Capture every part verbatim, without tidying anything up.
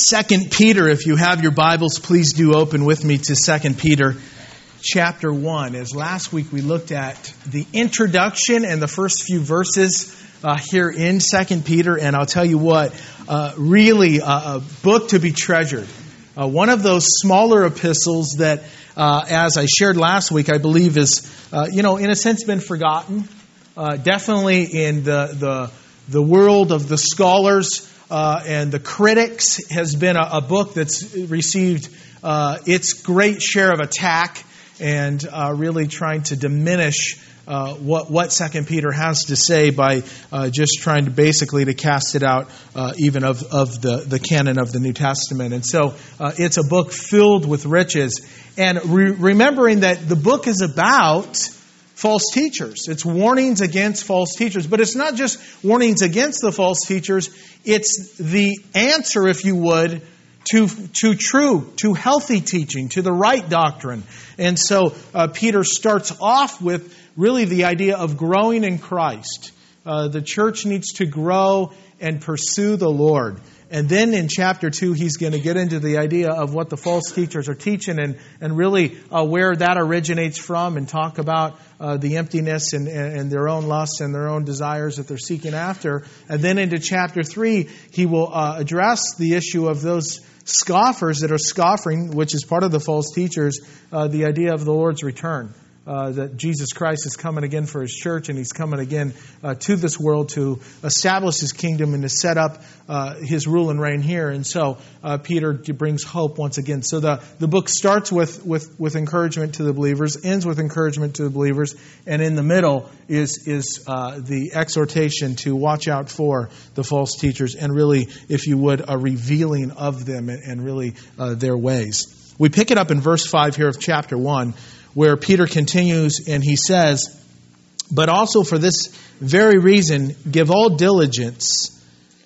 Second Peter, if you have your Bibles, please do open with me to Second Peter chapter one. As last week we looked at the introduction and the first few verses uh, here in Second Peter, and I'll tell you what, uh, really uh, a book to be treasured. Uh, one of those smaller epistles that, uh, as I shared last week, I believe is, uh, you know, in a sense been forgotten. Uh, definitely in the, the the world of the scholars uh, and the critics has been a, a book that's received uh, its great share of attack and uh, really trying to diminish uh, what what Second Peter has to say by uh, just trying to basically to cast it out uh, even of of the the canon of the New Testament. And so uh, it's a book filled with riches. And re- remembering that the book is about false teachers. It's warnings against false teachers. But it's not just warnings against the false teachers. It's the answer, if you would, to, to true, to healthy teaching, to the right doctrine. And so uh, Peter starts off with really the idea of growing in Christ. Uh, the church needs to grow and pursue the Lord. And then in chapter two, he's going to get into the idea of what the false teachers are teaching and, and really uh, where that originates from and talk about uh, the emptiness and, and their own lusts and their own desires that they're seeking after. And then into chapter three, he will uh, address the issue of those scoffers that are scoffing, which is part of the false teachers, uh, the idea of the Lord's return. Uh, that Jesus Christ is coming again for His church, and He's coming again uh, to this world to establish His kingdom and to set up uh, His rule and reign here. And so uh, Peter brings hope once again. So the, the book starts with, with, with encouragement to the believers, ends with encouragement to the believers, and in the middle is, is uh, the exhortation to watch out for the false teachers and really, if you would, a revealing of them and, and really uh, their ways. We pick it up in verse five here of chapter one, where Peter continues and he says, "But also for this very reason, give all diligence,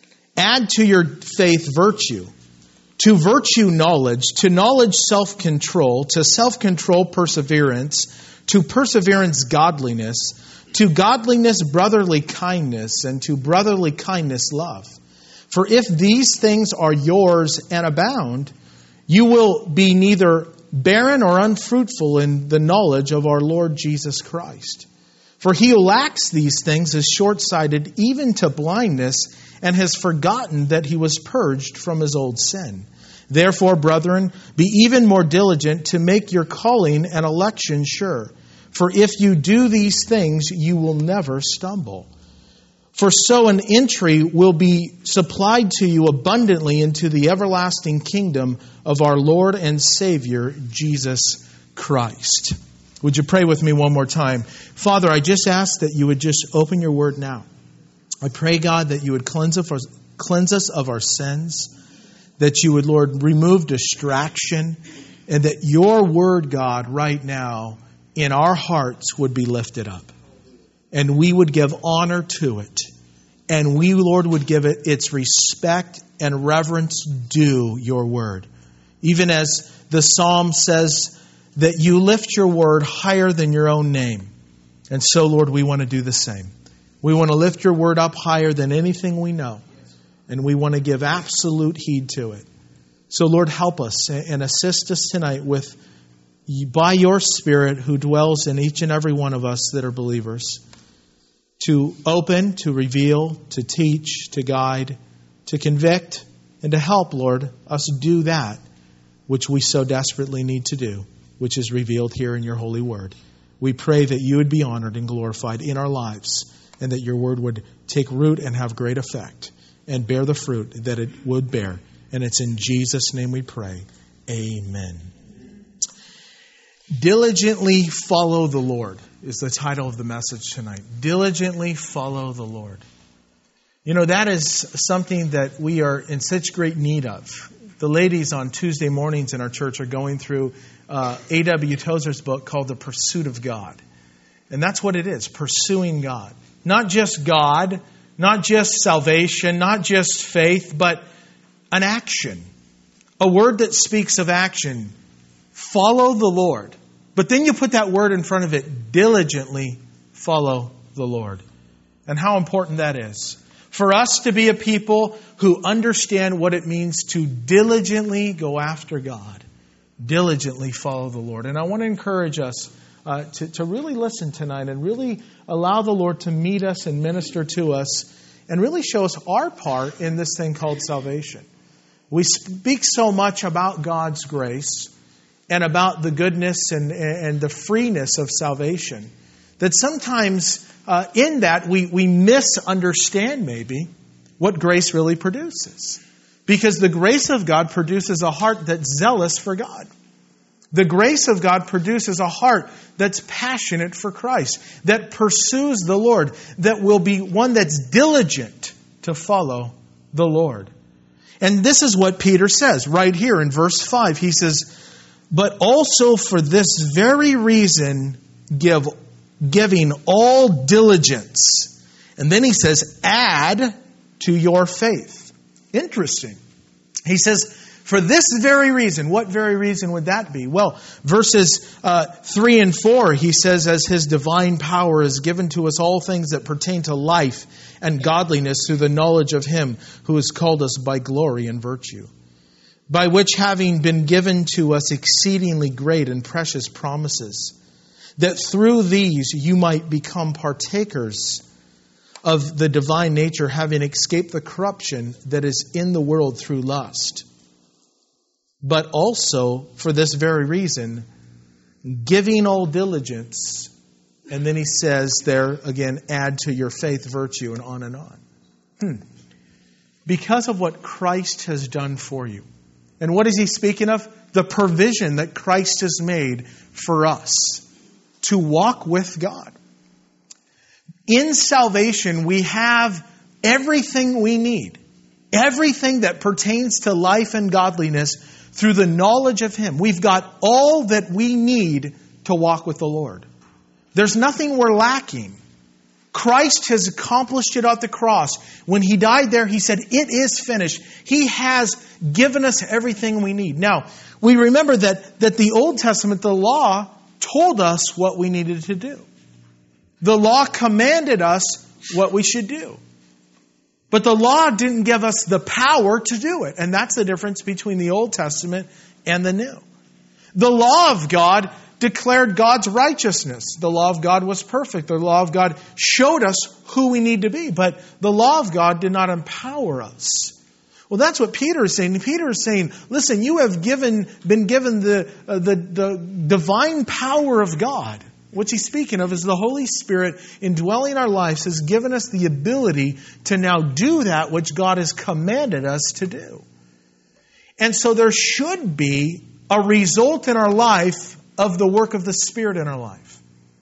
add to your faith virtue, to virtue knowledge, to knowledge self-control, to self-control perseverance, to perseverance godliness, to godliness brotherly kindness, and to brotherly kindness love. For if these things are yours and abound, you will be neither barren or unfruitful in the knowledge of our Lord Jesus Christ. For he who lacks these things is short-sighted even to blindness, and has forgotten that he was purged from his old sin. Therefore, brethren, be even more diligent to make your calling and election sure. For if you do these things, you will never stumble. For so an entry will be supplied to you abundantly into the everlasting kingdom of our Lord and Savior, Jesus Christ." Would you pray with me one more time? Father, I just ask that you would just open your word now. I pray, God, that you would cleanse us, cleanse us of our sins, that you would, Lord, remove distraction, and that your word, God, right now in our hearts would be lifted up. And we would give honor to it. And we, Lord, would give it its respect and reverence due your word. Even as the psalm says that you lift your word higher than your own name. And so, Lord, we want to do the same. We want to lift your word up higher than anything we know. And we want to give absolute heed to it. So, Lord, help us and assist us tonight with, by your Spirit who dwells in each and every one of us that are believers, to open, to reveal, to teach, to guide, to convict, and to help, Lord, us do that which we so desperately need to do, which is revealed here in your holy word. We pray that you would be honored and glorified in our lives, and that your word would take root and have great effect and bear the fruit that it would bear. And it's in Jesus' name we pray. Amen. Diligently follow the Lord is the title of the message tonight. Diligently follow the Lord. You know, that is something that we are in such great need of. The ladies on Tuesday mornings in our church are going through uh, A W Tozer's book called The Pursuit of God. And that's what it is, pursuing God. Not just God, not just salvation, not just faith, but an action. A word that speaks of action. Follow the Lord. But then you put that word in front of it, diligently follow the Lord. And how important that is. for us to be a people who understand what it means to diligently go after God, diligently follow the Lord. And I want to encourage us uh, to, to really listen tonight and really allow the Lord to meet us and minister to us and really show us our part in this thing called salvation. We speak so much about God's grace and about the goodness and, and the freeness of salvation that sometimes uh, in that we, we misunderstand maybe what grace really produces. Because the grace of God produces a heart that's zealous for God. The grace of God produces a heart that's passionate for Christ, that pursues the Lord, that will be one that's diligent to follow the Lord. And this is what Peter says right here in verse five. He says, but also for this very reason, give, giving all diligence. And then he says, add to your faith. Interesting. He says, for this very reason. What very reason would that be? Well, verses uh, three and four, he says, as His divine power is given to us all things that pertain to life and godliness through the knowledge of Him who has called us by glory and virtue, by which having been given to us exceedingly great and precious promises, that through these you might become partakers of the divine nature, having escaped the corruption that is in the world through lust. But also, for this very reason, giving all diligence. And then he says there, again, add to your faith virtue, and on and on. Hmm. Because of what Christ has done for you. And what is he speaking of? The provision that Christ has made for us to walk with God. In salvation, we have everything we need. Everything that pertains to life and godliness through the knowledge of Him. We've got all that we need to walk with the Lord. There's nothing we're lacking. Christ has accomplished it at the cross. When He died there, He said, it is finished. He has given us everything we need. Now, we remember that, that the Old Testament, the law, told us what we needed to do. The law commanded us what we should do. But the law didn't give us the power to do it. And that's the difference between the Old Testament and the New. The law of God declared God's righteousness. The law of God was perfect. The law of God showed us who we need to be. But the law of God did not empower us. Well, that's what Peter is saying. Peter is saying, listen, you have given, been given the, uh, the, the divine power of God. What he's speaking of is the Holy Spirit indwelling our lives has given us the ability to now do that which God has commanded us to do. And so there should be a result in our life of the work of the Spirit in our life.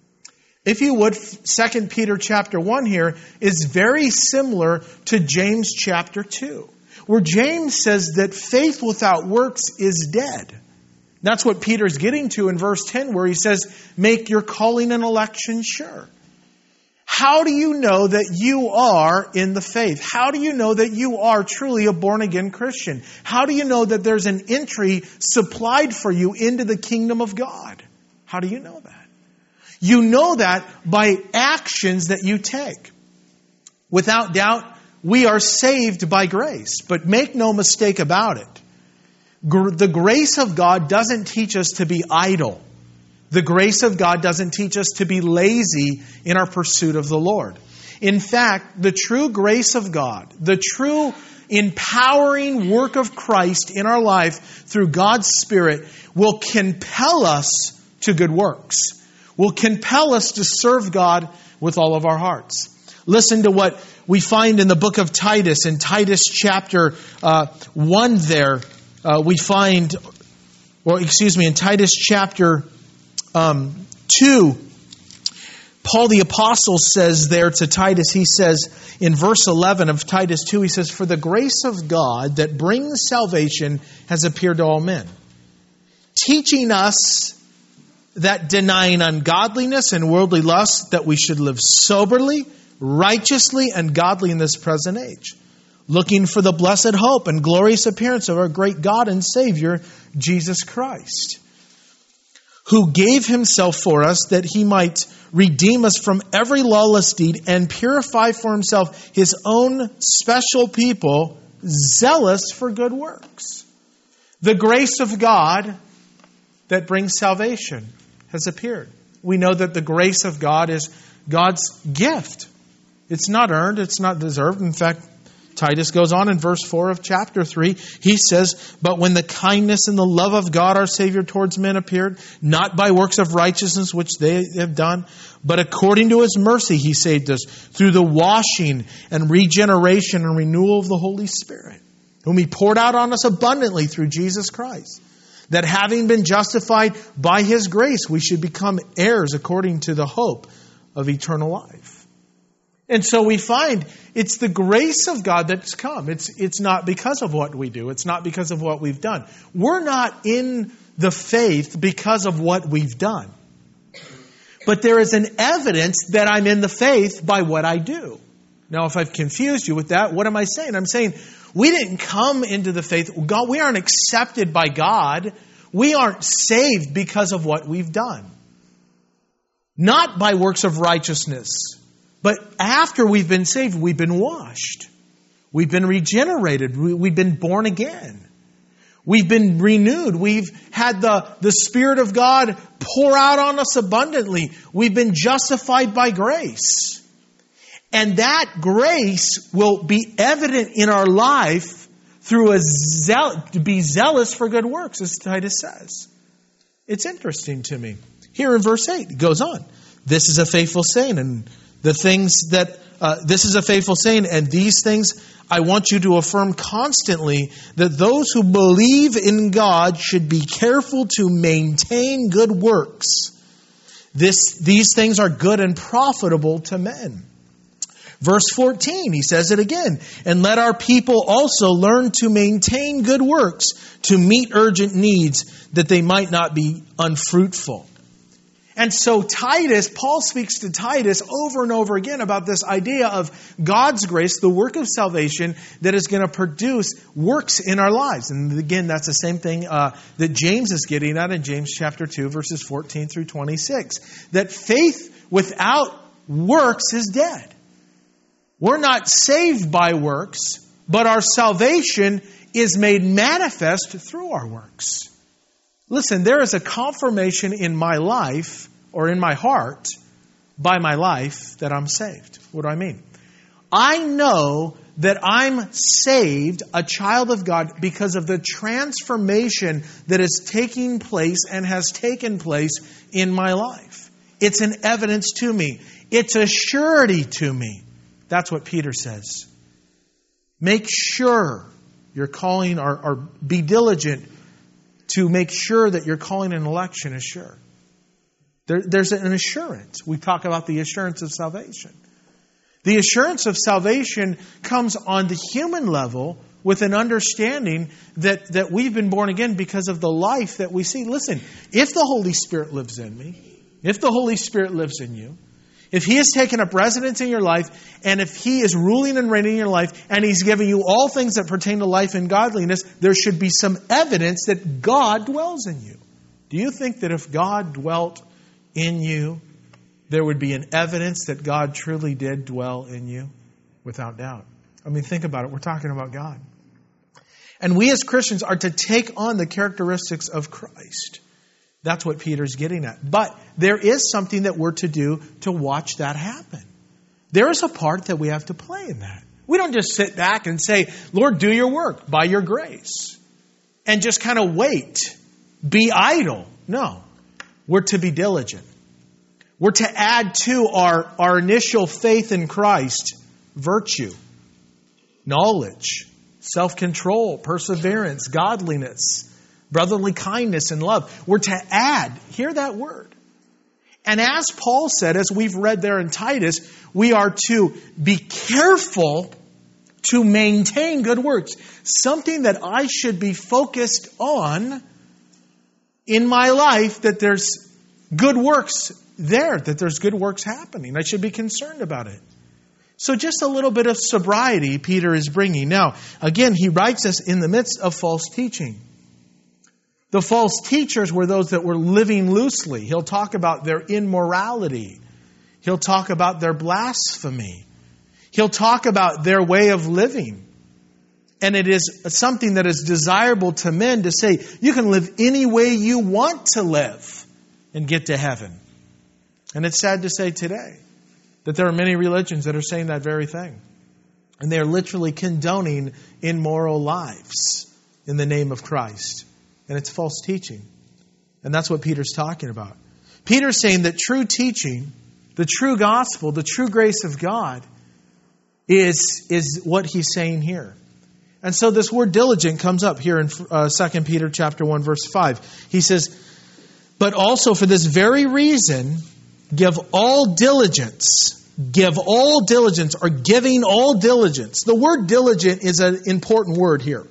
If you would, Second Peter chapter one here is very similar to James chapter two, where James says that faith without works is dead. That's what Peter's getting to in verse ten, where he says, make your calling and election sure. How do you know that you are in the faith? How do you know that you are truly a born-again Christian? How do you know that there's an entry supplied for you into the kingdom of God? How do you know that? You know that by actions that you take. Without doubt, we are saved by grace, but make no mistake about it. The grace of God doesn't teach us to be idle. The grace of God doesn't teach us to be lazy in our pursuit of the Lord. In fact, the true grace of God, the true empowering work of Christ in our life through God's Spirit will compel us to good works, will compel us to serve God with all of our hearts. Listen to what we find in the book of Titus, in Titus chapter uh, one there. Uh, we find, or excuse me, in Titus chapter um, two, Paul the Apostle says there to Titus, he says in verse eleven of Titus two, he says, for the grace of God that brings salvation has appeared to all men, teaching us that denying ungodliness and worldly lust, that we should live soberly, righteously, and godly in this present age, looking for the blessed hope and glorious appearance of our great God and Savior, Jesus Christ, who gave himself for us that he might redeem us from every lawless deed and purify for himself his own special people, zealous for good works. The grace of God that brings salvation has appeared. We know that the grace of God is God's gift. It's not earned, it's not deserved. In fact, Titus goes on in verse four of chapter three. He says, but when the kindness and the love of God our Savior towards men appeared, not by works of righteousness which they have done, but according to His mercy He saved us through the washing and regeneration and renewal of the Holy Spirit, whom He poured out on us abundantly through Jesus Christ, that having been justified by His grace, we should become heirs according to the hope of eternal life. And so we find it's the grace of God that's come. It's, it's not because of what we do. It's not because of what we've done. We're not in the faith because of what we've done. But there is an evidence that I'm in the faith by what I do. Now, if I've confused you with that, what am I saying? I'm saying we didn't come into the faith. God, we aren't accepted by God. We aren't saved because of what we've done. Not by works of righteousness. But after we've been saved, we've been washed. We've been regenerated. We've been born again. We've been renewed. We've had the, the Spirit of God pour out on us abundantly. We've been justified by grace. And that grace will be evident in our life through a zeal, to be zealous for good works, as Titus says. It's interesting to me. Here in verse eight, it goes on. This is a faithful saying, and the things that, uh, this is a faithful saying, and these things I want you to affirm constantly, that those who believe in God should be careful to maintain good works. This, these things are good and profitable to men. Verse fourteen, he says it again. And let our people also learn to maintain good works, to meet urgent needs, that they might not be unfruitful. And so Titus, Paul speaks to Titus over and over again about this idea of God's grace, the work of salvation that is going to produce works in our lives. And again, that's the same thing uh, that James is getting at in James chapter two, verses fourteen through twenty-six. That faith without works is dead. We're not saved by works, but our salvation is made manifest through our works. Listen, there is a confirmation in my life or in my heart by my life that I'm saved. What do I mean? I know that I'm saved, a child of God, because of the transformation that is taking place and has taken place in my life. It's an evidence to me. It's a surety to me. That's what Peter says. Make sure you're calling or, or be diligent to make sure that your calling and election is sure. There, there's an assurance. We talk about the assurance of salvation. The assurance of salvation comes on the human level with an understanding that, that we've been born again because of the life that we see. Listen, if the Holy Spirit lives in me, if the Holy Spirit lives in you, if He has taken up residence in your life, and if He is ruling and reigning in your life, and He's giving you all things that pertain to life and godliness, there should be some evidence that God dwells in you. Do you think that if God dwelt in you, there would be an evidence that God truly did dwell in you? Without doubt. I mean, think about it. We're talking about God. And we as Christians are to take on the characteristics of Christ. That's what Peter's getting at. But there is something that we're to do to watch that happen. There is a part that we have to play in that. We don't just sit back and say, Lord, do your work by your grace. And just kind of wait. Be idle. No. We're to be diligent. We're to add to our, our initial faith in Christ virtue, knowledge, self-control, perseverance, godliness, brotherly kindness and love. We're to add, hear that word. And as Paul said, as we've read there in Titus, we are to be careful to maintain good works. Something that I should be focused on in my life, that there's good works there, that there's good works happening. I should be concerned about it. So just a little bit of sobriety Peter is bringing. Now, again, he writes us in the midst of false teaching. The false teachers were those that were living loosely. He'll talk about their immorality. He'll talk about their blasphemy. He'll talk about their way of living. And it is something that is desirable to men to say, you can live any way you want to live and get to heaven. And it's sad to say today that there are many religions that are saying that very thing. And they are literally condoning immoral lives in the name of Christ. And it's false teaching. And that's what Peter's talking about. Peter's saying that true teaching, the true gospel, the true grace of God is, is what he's saying here. And so this word diligent comes up here in uh, Second Peter chapter one, verse five. He says, but also for this very reason, give all diligence. Give all diligence, or giving all diligence. The word diligent is an important word here.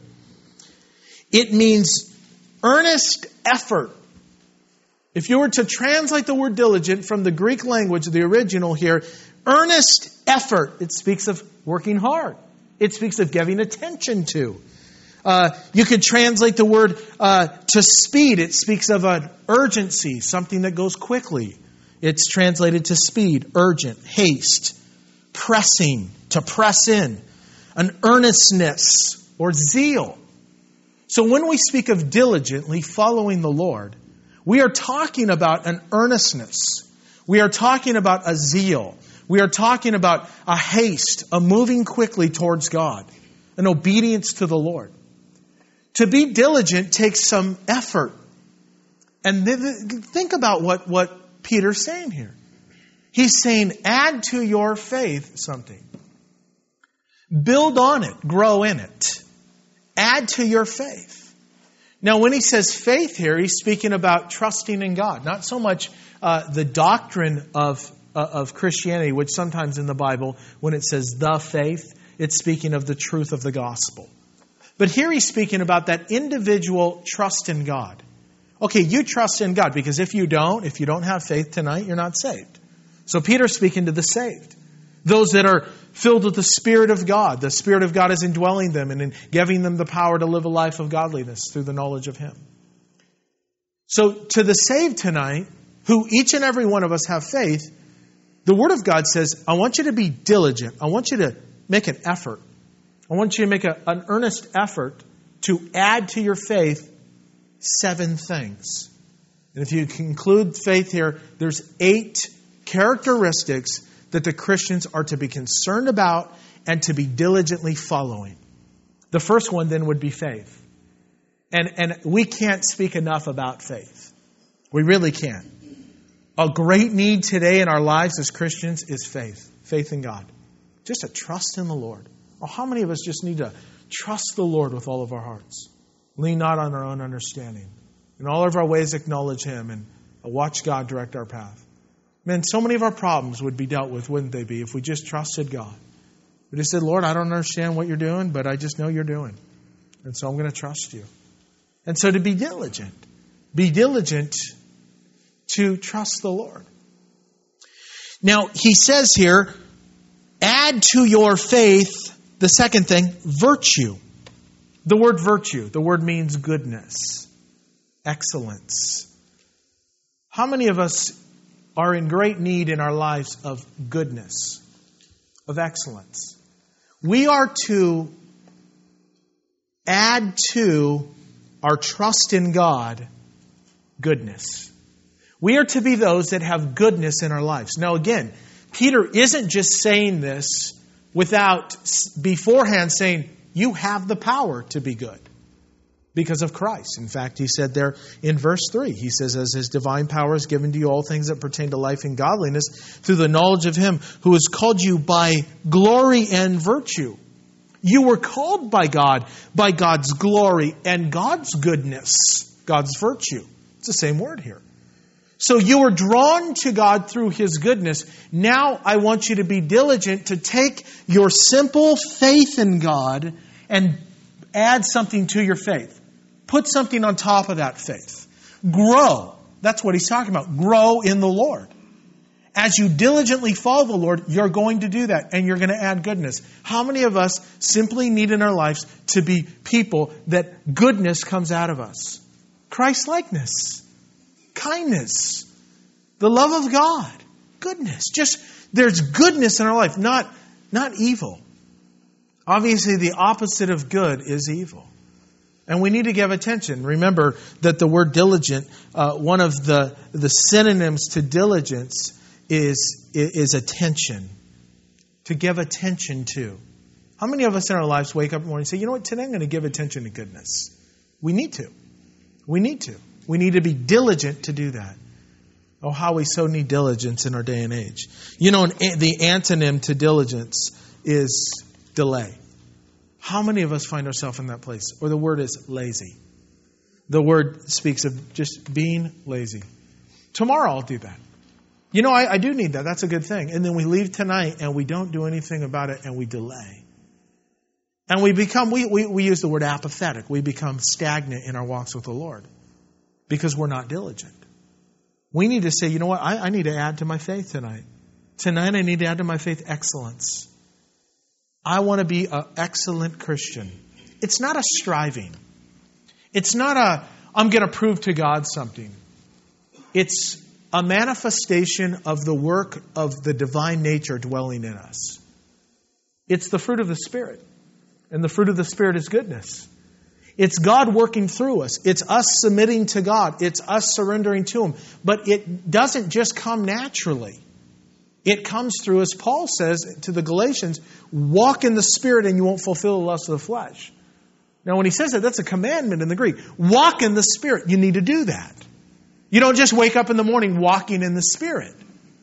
It means earnest effort. If you were to translate the word diligent from the Greek language, the original here, earnest effort, it speaks of working hard. It speaks of giving attention to. Uh, you could translate the word uh, to speed. It speaks of an urgency, something that goes quickly. It's translated to speed, urgent, haste, pressing, to press in, an earnestness or zeal. So when we speak of diligently following the Lord, we are talking about an earnestness. We are talking about a zeal. We are talking about a haste, a moving quickly towards God, an obedience to the Lord. To be diligent takes some effort. And think about what, what Peter's saying here. He's saying, add to your faith something. Build on it. Grow in it. Add to your faith. Now, when he says faith here, he's speaking about trusting in God. Not so much uh, the doctrine of, uh, of Christianity, which sometimes in the Bible, when it says the faith, it's speaking of the truth of the gospel. But here he's speaking about that individual trust in God. Okay, you trust in God, because if you don't, if you don't have faith tonight, you're not saved. So Peter's speaking to the saved. Those that are filled with the Spirit of God. The Spirit of God is indwelling them and in giving them the power to live a life of godliness through the knowledge of Him. So to the saved tonight, who each and every one of us have faith, the Word of God says, I want you to be diligent. I want you to make an effort. I want you to make a, an earnest effort to add to your faith seven things. And if you include faith here, there's eight characteristics that the Christians are to be concerned about and to be diligently following. The first one then would be faith. And, and we can't speak enough about faith. We really can't. A great need today in our lives as Christians is faith. Faith in God. Just a trust in the Lord. Well, how many of us just need to trust the Lord with all of our hearts? Lean not on our own understanding. In all of our ways acknowledge Him and watch God direct our path. Man, so many of our problems would be dealt with, wouldn't they be, if we just trusted God? We just said, Lord, I don't understand what you're doing, but I just know you're doing. And so I'm going to trust you. And so to be diligent. Be diligent to trust the Lord. Now, he says here, add to your faith, the second thing, virtue. The word virtue, the word means goodness, excellence. How many of us are in great need in our lives of goodness, of excellence? We are to add to our trust in God goodness. We are to be those that have goodness in our lives. Now again, Peter isn't just saying this without beforehand saying, you have the power to be good because of Christ. In fact, he said there in verse three, he says, as His divine power has given to you all things that pertain to life and godliness through the knowledge of Him who has called you by glory and virtue. You were called by God, by God's glory and God's goodness, God's virtue. It's the same word here. So you were drawn to God through His goodness. Now I want you to be diligent to take your simple faith in God and add something to your faith. Put something on top of that faith. Grow. That's what he's talking about. Grow in the Lord. As you diligently follow the Lord, you're going to do that and you're going to add goodness. How many of us simply need in our lives to be people that goodness comes out of us? Christ-likeness, kindness, the love of God, goodness. Just, there's goodness in our life, not, not evil. Obviously, the opposite of good is evil. And we need to give attention. Remember that the word diligent, uh, one of the, the synonyms to diligence is, is attention. To give attention to. How many of us in our lives wake up in the morning and say, you know what, today I'm going to give attention to goodness? We need to. We need to. We need to be diligent to do that. Oh, how we so need diligence in our day and age. You know, the antonym to diligence is delay. How many of us find ourselves in that place? Or the word is lazy. The word speaks of just being lazy. Tomorrow I'll do that. You know, I, I do need that. That's a good thing. And then we leave tonight and we don't do anything about it and we delay. And we become, we, we, we use the word apathetic. We become stagnant in our walks with the Lord because we're not diligent. We need to say, you know what, I, I need to add to my faith tonight. Tonight I need to add to my faith excellence. I want to be an excellent Christian. It's not a striving. It's not a, I'm going to prove to God something. It's a manifestation of the work of the divine nature dwelling in us. It's the fruit of the Spirit. And the fruit of the Spirit is goodness. It's God working through us. It's us submitting to God. It's us surrendering to Him. But it doesn't just come naturally. It comes through, as Paul says to the Galatians, walk in the Spirit and you won't fulfill the lust of the flesh. Now when he says that, that's a commandment in the Greek. Walk in the Spirit. You need to do that. You don't just wake up in the morning walking in the Spirit.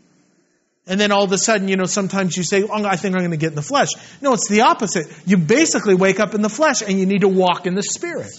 And then all of a sudden, you know, sometimes you say, oh, I think I'm going to get in the flesh. No, it's the opposite. You basically wake up in the flesh and you need to walk in the Spirit.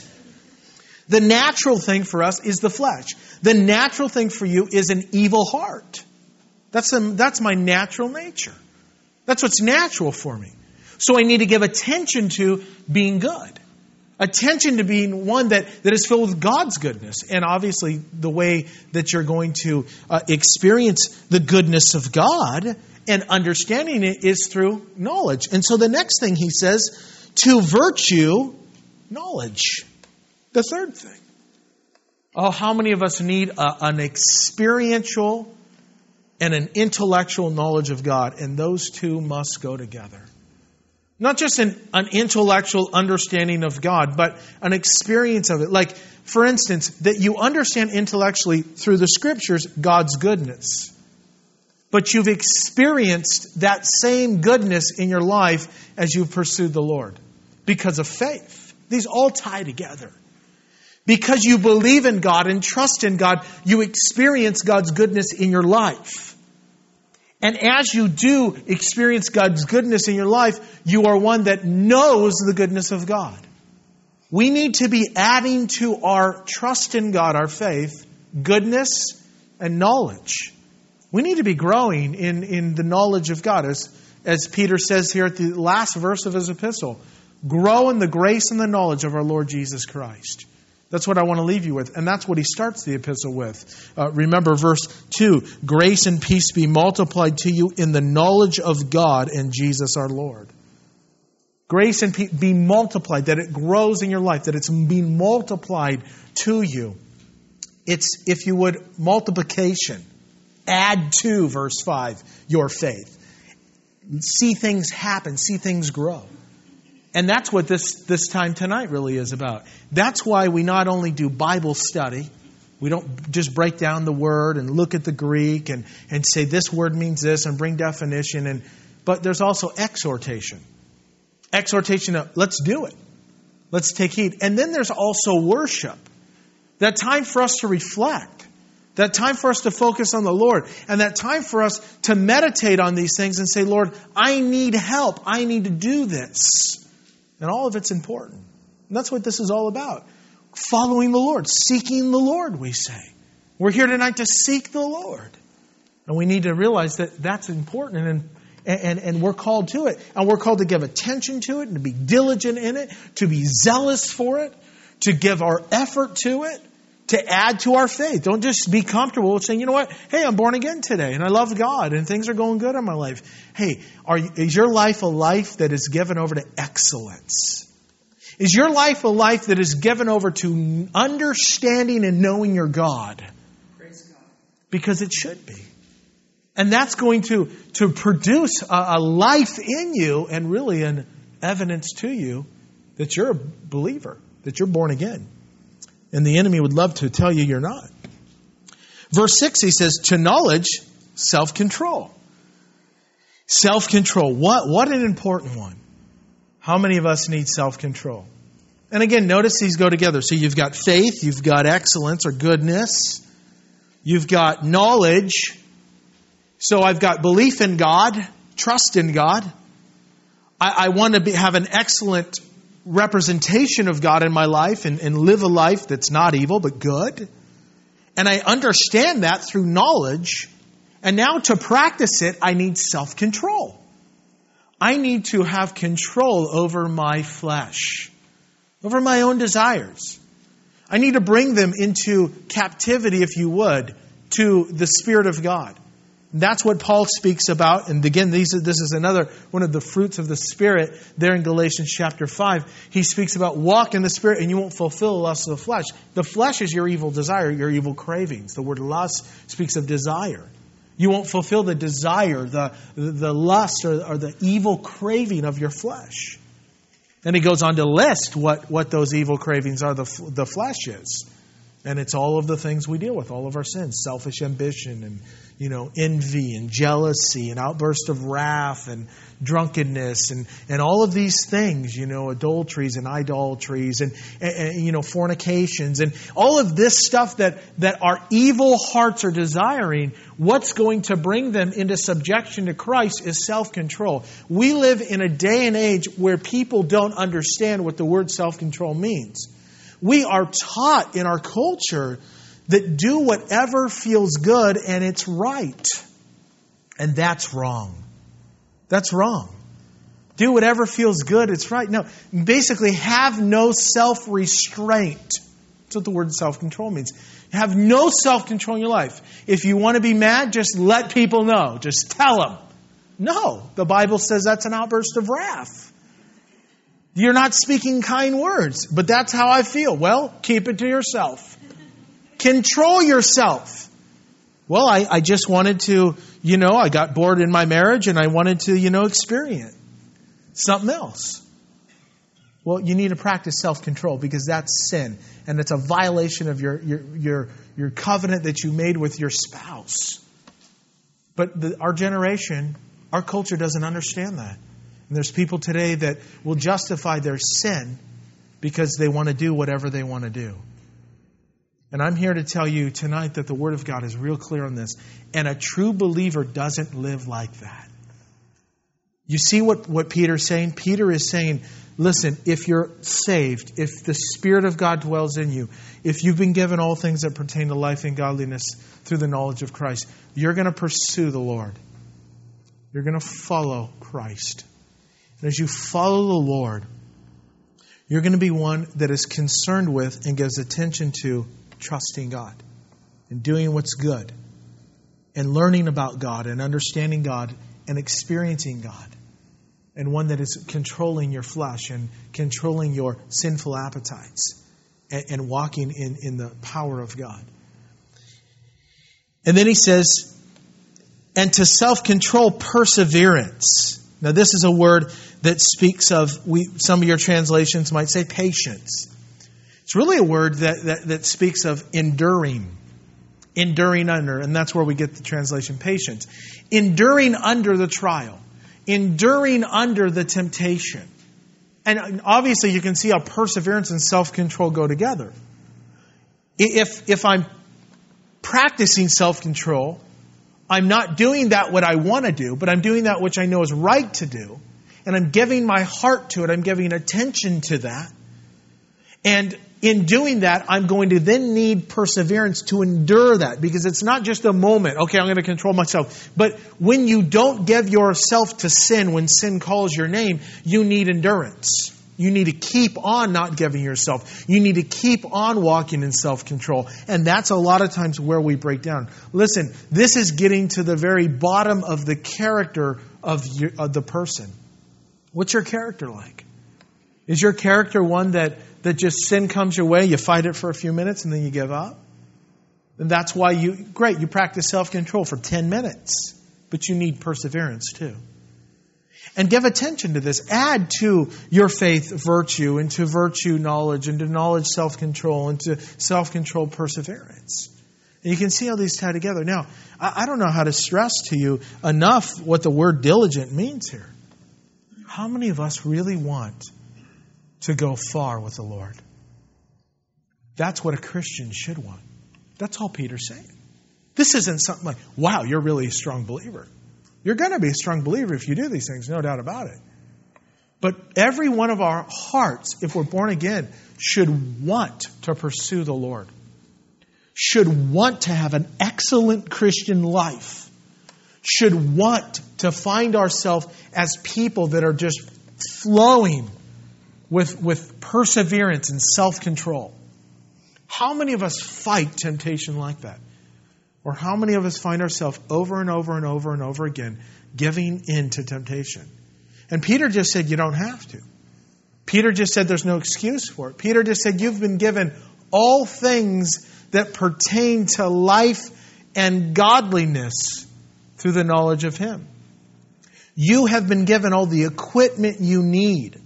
The natural thing for us is the flesh. The natural thing for you is an evil heart. That's, a, that's my natural nature. That's what's natural for me. So I need to give attention to being good. Attention to being one that, that is filled with God's goodness. And obviously the way that you're going to uh, experience the goodness of God and understanding it is through knowledge. And so the next thing he says, to virtue, knowledge. The third thing. Oh, how many of us need a, an experiential and an intellectual knowledge of God? And those two must go together. Not just an, an intellectual understanding of God, but an experience of it. Like, for instance, that you understand intellectually through the Scriptures God's goodness. But you've experienced that same goodness in your life as you've pursued the Lord. Because of faith. These all tie together. Because you believe in God and trust in God, you experience God's goodness in your life. And as you do experience God's goodness in your life, you are one that knows the goodness of God. We need to be adding to our trust in God, our faith, goodness and knowledge. We need to be growing in, in the knowledge of God. As, as Peter says here at the last verse of his epistle, grow in the grace and the knowledge of our Lord Jesus Christ. That's what I want to leave you with. And that's what he starts the epistle with. Uh, remember verse two. Grace and peace be multiplied to you in the knowledge of God and Jesus our Lord. Grace and peace be multiplied. That it grows in your life. That it's being multiplied to you. It's, if you would, multiplication. Add to, verse five, your faith. See things happen. See things grow. And that's what this, this time tonight really is about. That's why we not only do Bible study, we don't just break down the word and look at the Greek and, and say this word means this and bring definition. And but there's also exhortation. Exhortation of, let's do it. Let's take heed. And then there's also worship. That time for us to reflect. That time for us to focus on the Lord. And that time for us to meditate on these things and say, Lord, I need help. I need to do this. And all of it's important. And that's what this is all about. Following the Lord. Seeking the Lord, we say. We're here tonight to seek the Lord. And we need to realize that that's important. And, and, and we're called to it. And we're called to give attention to it. And to be diligent in it. To be zealous for it. To give our effort to it. To add to our faith. Don't just be comfortable with saying, you know what? Hey, I'm born again today. And I love God. And things are going good in my life. Hey, are, is your life a life that is given over to excellence? Is your life a life that is given over to understanding and knowing your God? Praise God. Because it should be. And that's going to, to produce a, a life in you and really an evidence to you that you're a believer, that you're born again. And the enemy would love to tell you you're not. Verse six, he says, to knowledge, self-control. Self-control. What, what an important one. How many of us need self-control? And again, notice these go together. So you've got faith, you've got excellence or goodness, you've got knowledge. So I've got belief in God, trust in God. I, I want to be, have an excellent representation of God in my life and, and live a life that's not evil but good. And I understand that through knowledge. And now to practice it, I need self-control. I need to have control over my flesh, over my own desires. I need to bring them into captivity, if you would, to the Spirit of God. That's what Paul speaks about. And again, these are, this is another one of the fruits of the Spirit there in Galatians chapter five. He speaks about walk in the Spirit and you won't fulfill the lust of the flesh. The flesh is your evil desire, your evil cravings. The word lust speaks of desire. You won't fulfill the desire, the, the lust or, or the evil craving of your flesh. And he goes on to list what, what those evil cravings are, the, the flesh is. And it's all of the things we deal with, all of our sins, selfish ambition and, you know, envy and jealousy and outburst of wrath and drunkenness and, and all of these things, you know, adulteries and idolatries and, and, and, you know, fornications and all of this stuff that, that our evil hearts are desiring. What's going to bring them into subjection to Christ is self-control. We live in a day and age where people don't understand what the word self-control means. We are taught in our culture that do whatever feels good and it's right. And that's wrong. That's wrong. Do whatever feels good, it's right. No, basically have no self-restraint. That's what the word self-control means. Have no self-control in your life. If you want to be mad, just let people know. Just tell them. No, the Bible says that's an outburst of wrath. You're not speaking kind words, but that's how I feel. Well, keep it to yourself. Control yourself. Well, I, I just wanted to, you know, I got bored in my marriage and I wanted to, you know, experience something else. Well, you need to practice self-control because that's sin. And it's a violation of your, your, your, your covenant that you made with your spouse. But the, our generation, our culture doesn't understand that. And there's people today that will justify their sin because they want to do whatever they want to do. And I'm here to tell you tonight that the Word of God is real clear on this. And a true believer doesn't live like that. You see what, what Peter's saying? Peter is saying, listen, if you're saved, if the Spirit of God dwells in you, if you've been given all things that pertain to life and godliness through the knowledge of Christ, you're going to pursue the Lord. You're going to follow Christ. And as you follow the Lord, you're going to be one that is concerned with and gives attention to trusting God and doing what's good and learning about God and understanding God and experiencing God. And one that is controlling your flesh and controlling your sinful appetites and, and walking in, in the power of God. And then he says, and to self-control, perseverance. Now this is a word that speaks of, we, some of your translations might say patience. It's really a word that, that, that speaks of enduring. Enduring under, and that's where we get the translation patience. Enduring under the trial. Enduring under the temptation. And obviously you can see how perseverance and self-control go together. If, if I'm practicing self-control, I'm not doing that what I want to do, but I'm doing that which I know is right to do. And I'm giving my heart to it. I'm giving attention to that. And in doing that, I'm going to then need perseverance to endure that. Because it's not just a moment, okay, I'm going to control myself. But when you don't give yourself to sin, when sin calls your name, you need endurance. You need to keep on not giving yourself. You need to keep on walking in self-control. And that's a lot of times where we break down. Listen, this is getting to the very bottom of the character of, your, of the person. What's your character like? Is your character one that, that just sin comes your way, you fight it for a few minutes and then you give up? And that's why you, great, you practice self-control for ten minutes, but you need perseverance too. And give attention to this. Add to your faith virtue, and to virtue knowledge, and to knowledge self-control, and to self-control perseverance. And you can see how these tie together. Now, I, I don't know how to stress to you enough what the word diligent means here. How many of us really want to go far with the Lord? That's what a Christian should want. That's all Peter's saying. This isn't something like, wow, you're really a strong believer. You're going to be a strong believer if you do these things, no doubt about it. But every one of our hearts, if we're born again, should want to pursue the Lord. Should want to have an excellent Christian life. Should want to find ourselves as people that are just flowing with, with perseverance and self-control. How many of us fight temptation like that? Or how many of us find ourselves over and over and over and over again giving in to temptation? And Peter just said you don't have to. Peter just said there's no excuse for it. Peter just said you've been given all things that pertain to life and godliness through the knowledge of Him. You have been given all the equipment you need,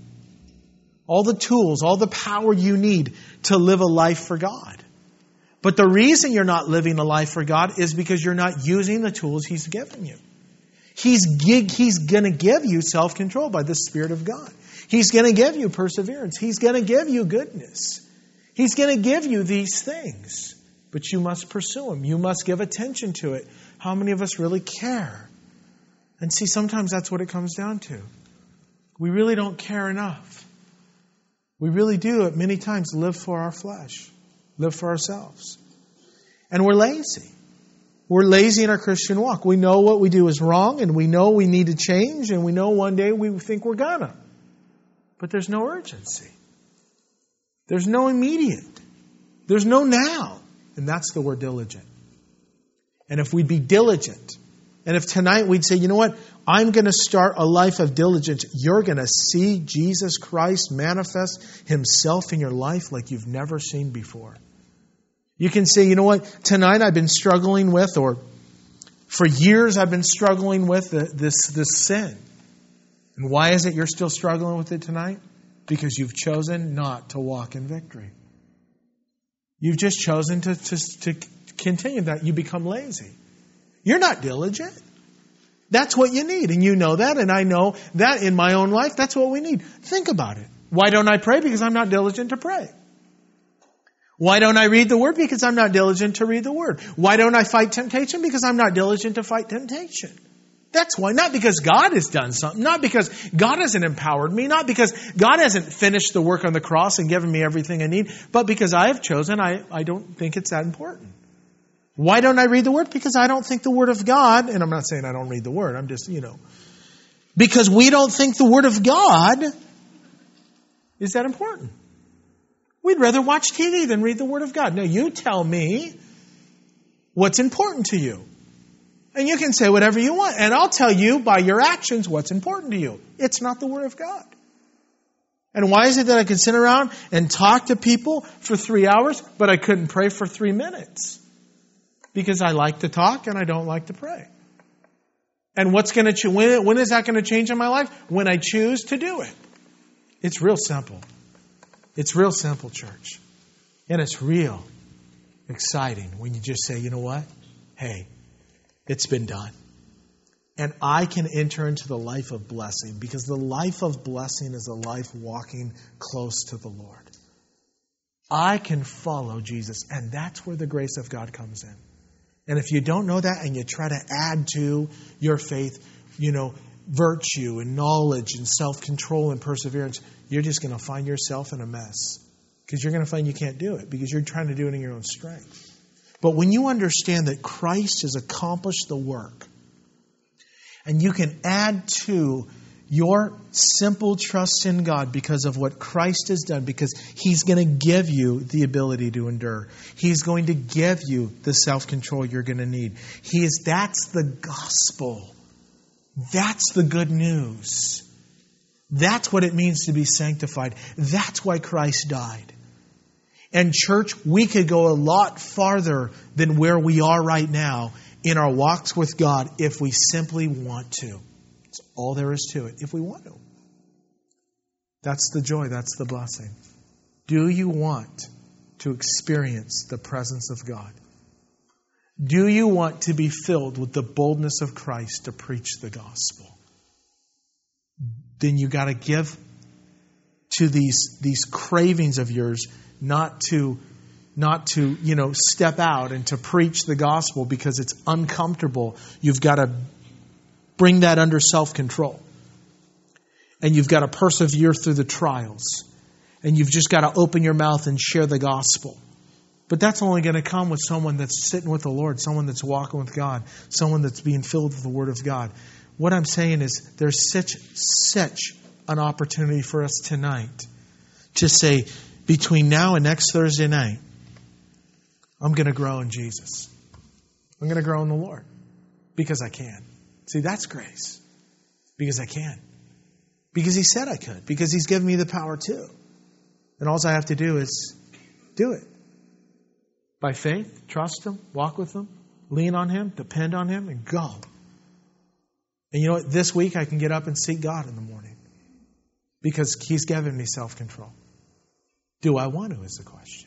all the tools, all the power you need to live a life for God. But the reason you're not living a life for God is because you're not using the tools He's given you. He's, he's going to give you self-control by the Spirit of God. He's going to give you perseverance. He's going to give you goodness. He's going to give you these things. But you must pursue them. You must give attention to it. How many of us really care? And see, sometimes that's what it comes down to. We really don't care enough. We really do at many times live for our flesh. Live for ourselves. And we're lazy. We're lazy in our Christian walk. We know what we do is wrong, and we know we need to change, and we know one day we think we're gonna. But there's no urgency. There's no immediate. There's no now. And that's the word diligent. And if we'd be diligent, and if tonight we'd say, you know what, I'm going to start a life of diligence, you're going to see Jesus Christ manifest Himself in your life like you've never seen before. You can say, you know what, tonight I've been struggling with, or for years I've been struggling with this, this sin. And why is it you're still struggling with it tonight? Because you've chosen not to walk in victory. You've just chosen to, to, to continue that. You become lazy. You're not diligent. That's what you need. And you know that, and I know that in my own life, that's what we need. Think about it. Why don't I pray? Because I'm not diligent to pray. Why don't I read the Word? Because I'm not diligent to read the Word. Why don't I fight temptation? Because I'm not diligent to fight temptation. That's why. Not because God has done something. Not because God hasn't empowered me. Not because God hasn't finished the work on the cross and given me everything I need. But because I have chosen, I, I don't think it's that important. Why don't I read the Word? Because I don't think the Word of God, and I'm not saying I don't read the Word, I'm just, you know, because we don't think the Word of God is that important. We'd rather watch T V than read the Word of God. Now, you tell me what's important to you. And you can say whatever you want. And I'll tell you by your actions what's important to you. It's not the Word of God. And why is it that I can sit around and talk to people for three hours, but I couldn't pray for three minutes? Because I like to talk and I don't like to pray. And what's going to ch- when, when is that going to change in my life? When I choose to do it. It's real simple. It's real simple, church. And it's real exciting when you just say, you know what? Hey, it's been done. And I can enter into the life of blessing, because the life of blessing is a life walking close to the Lord. I can follow Jesus, and that's where the grace of God comes in. And if you don't know that and you try to add to your faith, you know, virtue and knowledge and self-control and perseverance, you're just going to find yourself in a mess. Because you're going to find you can't do it because you're trying to do it in your own strength. But when you understand that Christ has accomplished the work, and you can add to your simple trust in God because of what Christ has done, because He's going to give you the ability to endure. He's going to give you the self-control you're going to need. He is, that's the gospel. That's the good news. That's what it means to be sanctified. That's why Christ died. And church, we could go a lot farther than where we are right now in our walks with God if we simply want to. That's all there is to it, if we want to. That's the joy, that's the blessing. Do you want to experience the presence of God? Do you want to be filled with the boldness of Christ to preach the gospel? Then you got to give to these, these cravings of yours, not to, not to, you know, step out and to preach the gospel because it's uncomfortable. You've got to bring that under self-control. And you've got to persevere through the trials. And you've just got to open your mouth and share the gospel. But that's only going to come with someone that's sitting with the Lord, someone that's walking with God, someone that's being filled with the Word of God. What I'm saying is there's such, such an opportunity for us tonight to say, between now and next Thursday night, I'm going to grow in Jesus. I'm going to grow in the Lord because I can. See, that's grace. Because I can. Because He said I could. Because He's given me the power to. And all I have to do is do it. By faith, trust Him, walk with Him, lean on Him, depend on Him, and go. And you know what? This week I can get up and seek God in the morning. Because He's given me self-control. Do I want to is the question.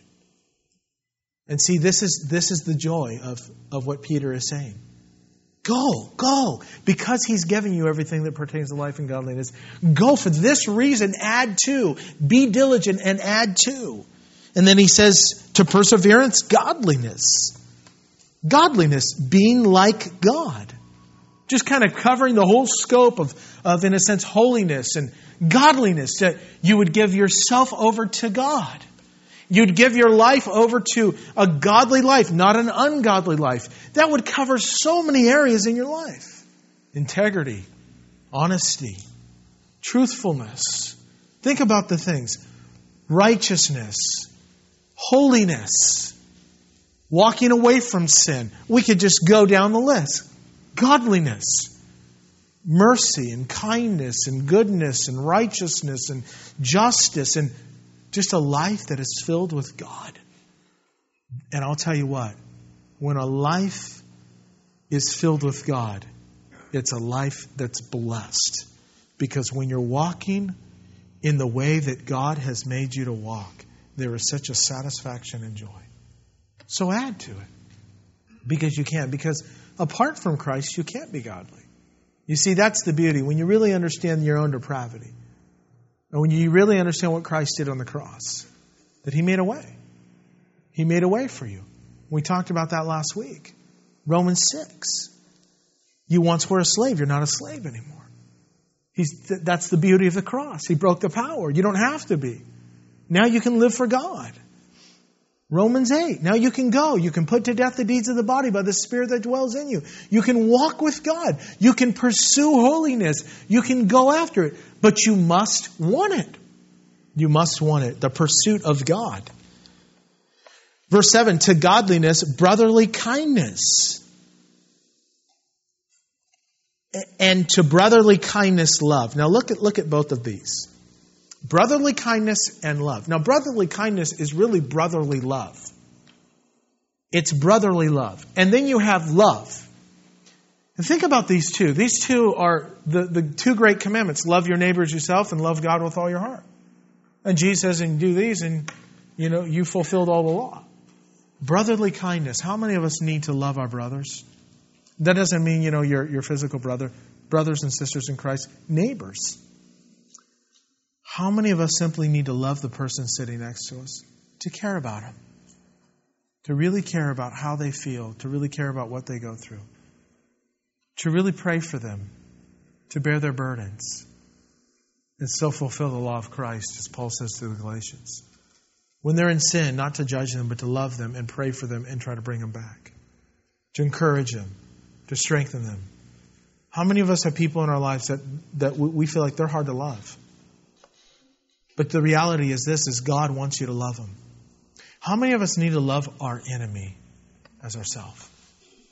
And see, this is this is the joy of, of what Peter is saying. Go, go. Because He's given you everything that pertains to life and godliness. Go for this reason, add to. Be diligent and add to. And then he says, to perseverance, godliness. Godliness, being like God. Just kind of covering the whole scope of, of, in a sense, holiness and godliness. That you would give yourself over to God. You'd give your life over to a godly life, not an ungodly life. That would cover so many areas in your life. Integrity, honesty, truthfulness. Think about the things. Righteousness, holiness, walking away from sin. We could just go down the list. Godliness, mercy and kindness and goodness and righteousness and justice and just a life that is filled with God. And I'll tell you what, when a life is filled with God, it's a life that's blessed. Because when you're walking in the way that God has made you to walk, there is such a satisfaction and joy. So add to it. Because you can. Because apart from Christ, you can't be godly. You see, that's the beauty. When you really understand your own depravity. And when you really understand what Christ did on the cross. That He made a way. He made a way for you. We talked about that last week. Romans six. You once were a slave. You're not a slave anymore. He's, that's the beauty of the cross. He broke the power. You don't have to be. Now you can live for God. Romans eight. Now you can go. You can put to death the deeds of the body by the Spirit that dwells in you. You can walk with God. You can pursue holiness. You can go after it. But you must want it. You must want it. The pursuit of God. Verse seven. To godliness, brotherly kindness. And to brotherly kindness, love. Now look at, look at both of these. Brotherly kindness and love. Now, brotherly kindness is really brotherly love. It's brotherly love. And then you have love. And think about these two. These two are the, the two great commandments. Love your neighbor as yourself and love God with all your heart. And Jesus says, and do these and, you know, you fulfilled all the law. Brotherly kindness. How many of us need to love our brothers? That doesn't mean, you know, your, your physical brother. Brothers and sisters in Christ. Neighbors. How many of us simply need to love the person sitting next to us? To care about them. To really care about how they feel. To really care about what they go through. To really pray for them. To bear their burdens. And still fulfill the law of Christ, as Paul says to the Galatians. When they're in sin, not to judge them, but to love them and pray for them and try to bring them back. To encourage them. To strengthen them. How many of us have people in our lives that, that we feel like they're hard to love? But the reality is this, is God wants you to love Him. How many of us need to love our enemy as ourselves?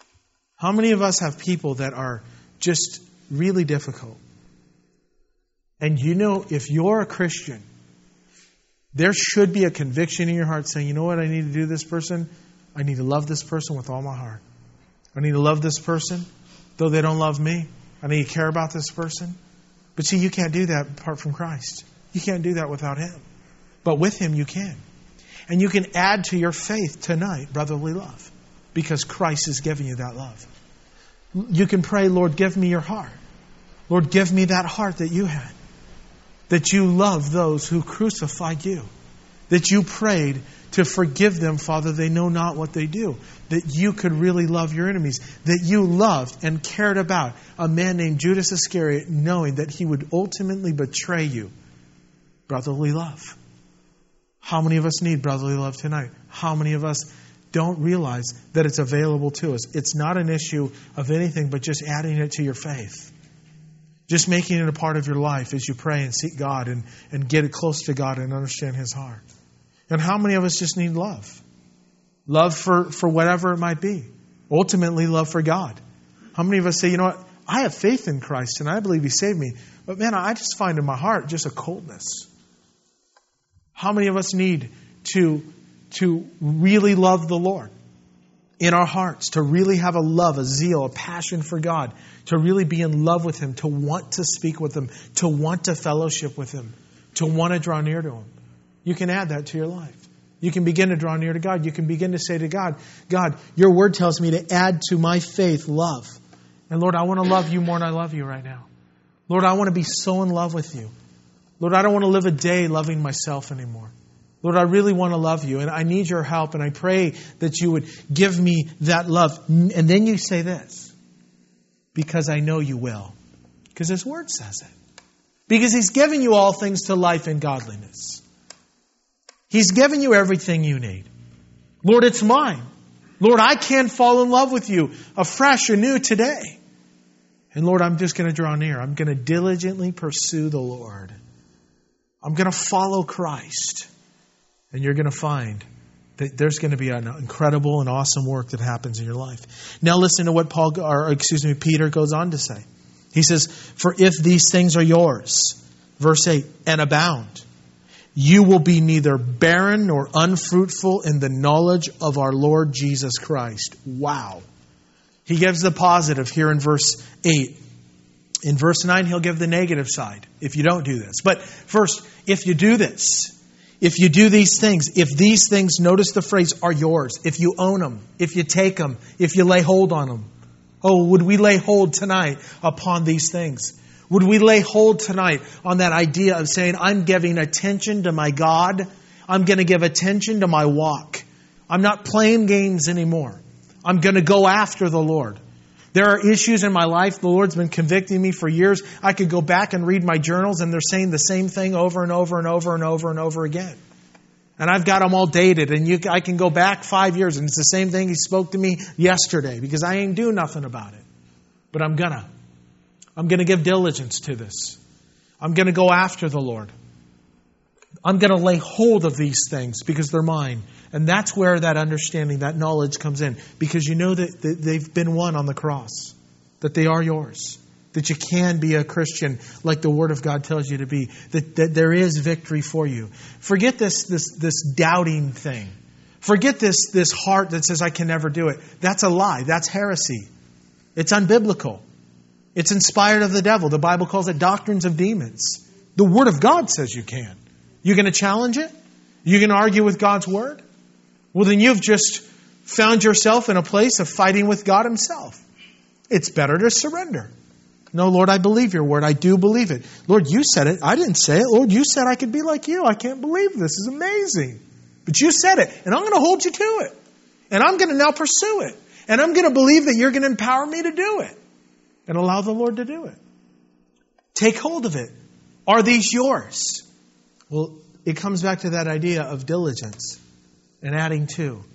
How many of us have people that are just really difficult? And you know, if you're a Christian, there should be a conviction in your heart saying, you know what I need to do to this person? I need to love this person with all my heart. I need to love this person, though they don't love me. I need to care about this person. But see, you can't do that apart from Christ. You can't do that without Him. But with Him, you can. And you can add to your faith tonight brotherly love, because Christ has given you that love. You can pray, Lord, give me your heart. Lord, give me that heart that you had. That you love those who crucified you. That you prayed to forgive them, Father, they know not what they do. That you could really love your enemies. That you loved and cared about a man named Judas Iscariot, knowing that he would ultimately betray you. Brotherly love. How many of us need brotherly love tonight? How many of us don't realize that it's available to us? It's not an issue of anything but just adding it to your faith. Just making it a part of your life as you pray and seek God and, and get close to God and understand His heart. And how many of us just need love? Love for, for whatever it might be. Ultimately, love for God. How many of us say, you know what? I have faith in Christ and I believe He saved me. But man, I just find in my heart just a coldness. How many of us need to, to really love the Lord in our hearts, to really have a love, a zeal, a passion for God, to really be in love with Him, to want to speak with Him, to want to fellowship with Him, to want to draw near to Him? You can add that to your life. You can begin to draw near to God. You can begin to say to God, God, your word tells me to add to my faith love. And Lord, I want to love you more than I love you right now. Lord, I want to be so in love with you. Lord, I don't want to live a day loving myself anymore. Lord, I really want to love you and I need your help, and I pray that you would give me that love. And then you say this, because I know you will. Because His word says it. Because He's given you all things to life and godliness. He's given you everything you need. Lord, it's mine. Lord, I can fall in love with you afresh, anew today. And Lord, I'm just going to draw near. I'm going to diligently pursue the Lord. I'm going to follow Christ. And you're going to find that there's going to be an incredible and awesome work that happens in your life. Now listen to what Paul, or excuse me, Peter goes on to say. He says, for if these things are yours, verse eight, and abound, you will be neither barren nor unfruitful in the knowledge of our Lord Jesus Christ. Wow. He gives the positive here in verse eight. In verse nine, he'll give the negative side if you don't do this. But first, if you do this, if you do these things, if these things, notice the phrase, are yours, if you own them, if you take them, if you lay hold on them. Oh, would we lay hold tonight upon these things? Would we lay hold tonight on that idea of saying, I'm giving attention to my God. I'm going to give attention to my walk. I'm not playing games anymore. I'm going to go after the Lord. There are issues in my life. The Lord's been convicting me for years. I could go back and read my journals and they're saying the same thing over and over and over and over and over again. And I've got them all dated. And you, I can go back five years and it's the same thing He spoke to me yesterday because I ain't do nothing about it. But I'm gonna. I'm going to give diligence to this. I'm going to go after the Lord. I'm going to lay hold of these things because they're mine. And that's where that understanding, that knowledge comes in. Because you know that, that they've been won on the cross. That they are yours. That you can be a Christian like the Word of God tells you to be. That, that there is victory for you. Forget this, this, this doubting thing. Forget this, this heart that says, I can never do it. That's a lie. That's heresy. It's unbiblical. It's inspired of the devil. The Bible calls it doctrines of demons. The Word of God says you can. You're going to challenge it? You're going to argue with God's Word? Well, then you've just found yourself in a place of fighting with God Himself. It's better to surrender. No, Lord, I believe your Word. I do believe it. Lord, you said it. I didn't say it. Lord, you said I could be like you. I can't believe this. This is amazing. But you said it, and I'm going to hold you to it. And I'm going to now pursue it. And I'm going to believe that you're going to empower me to do it. And allow the Lord to do it. Take hold of it. Are these yours? Well, it comes back to that idea of diligence and adding to.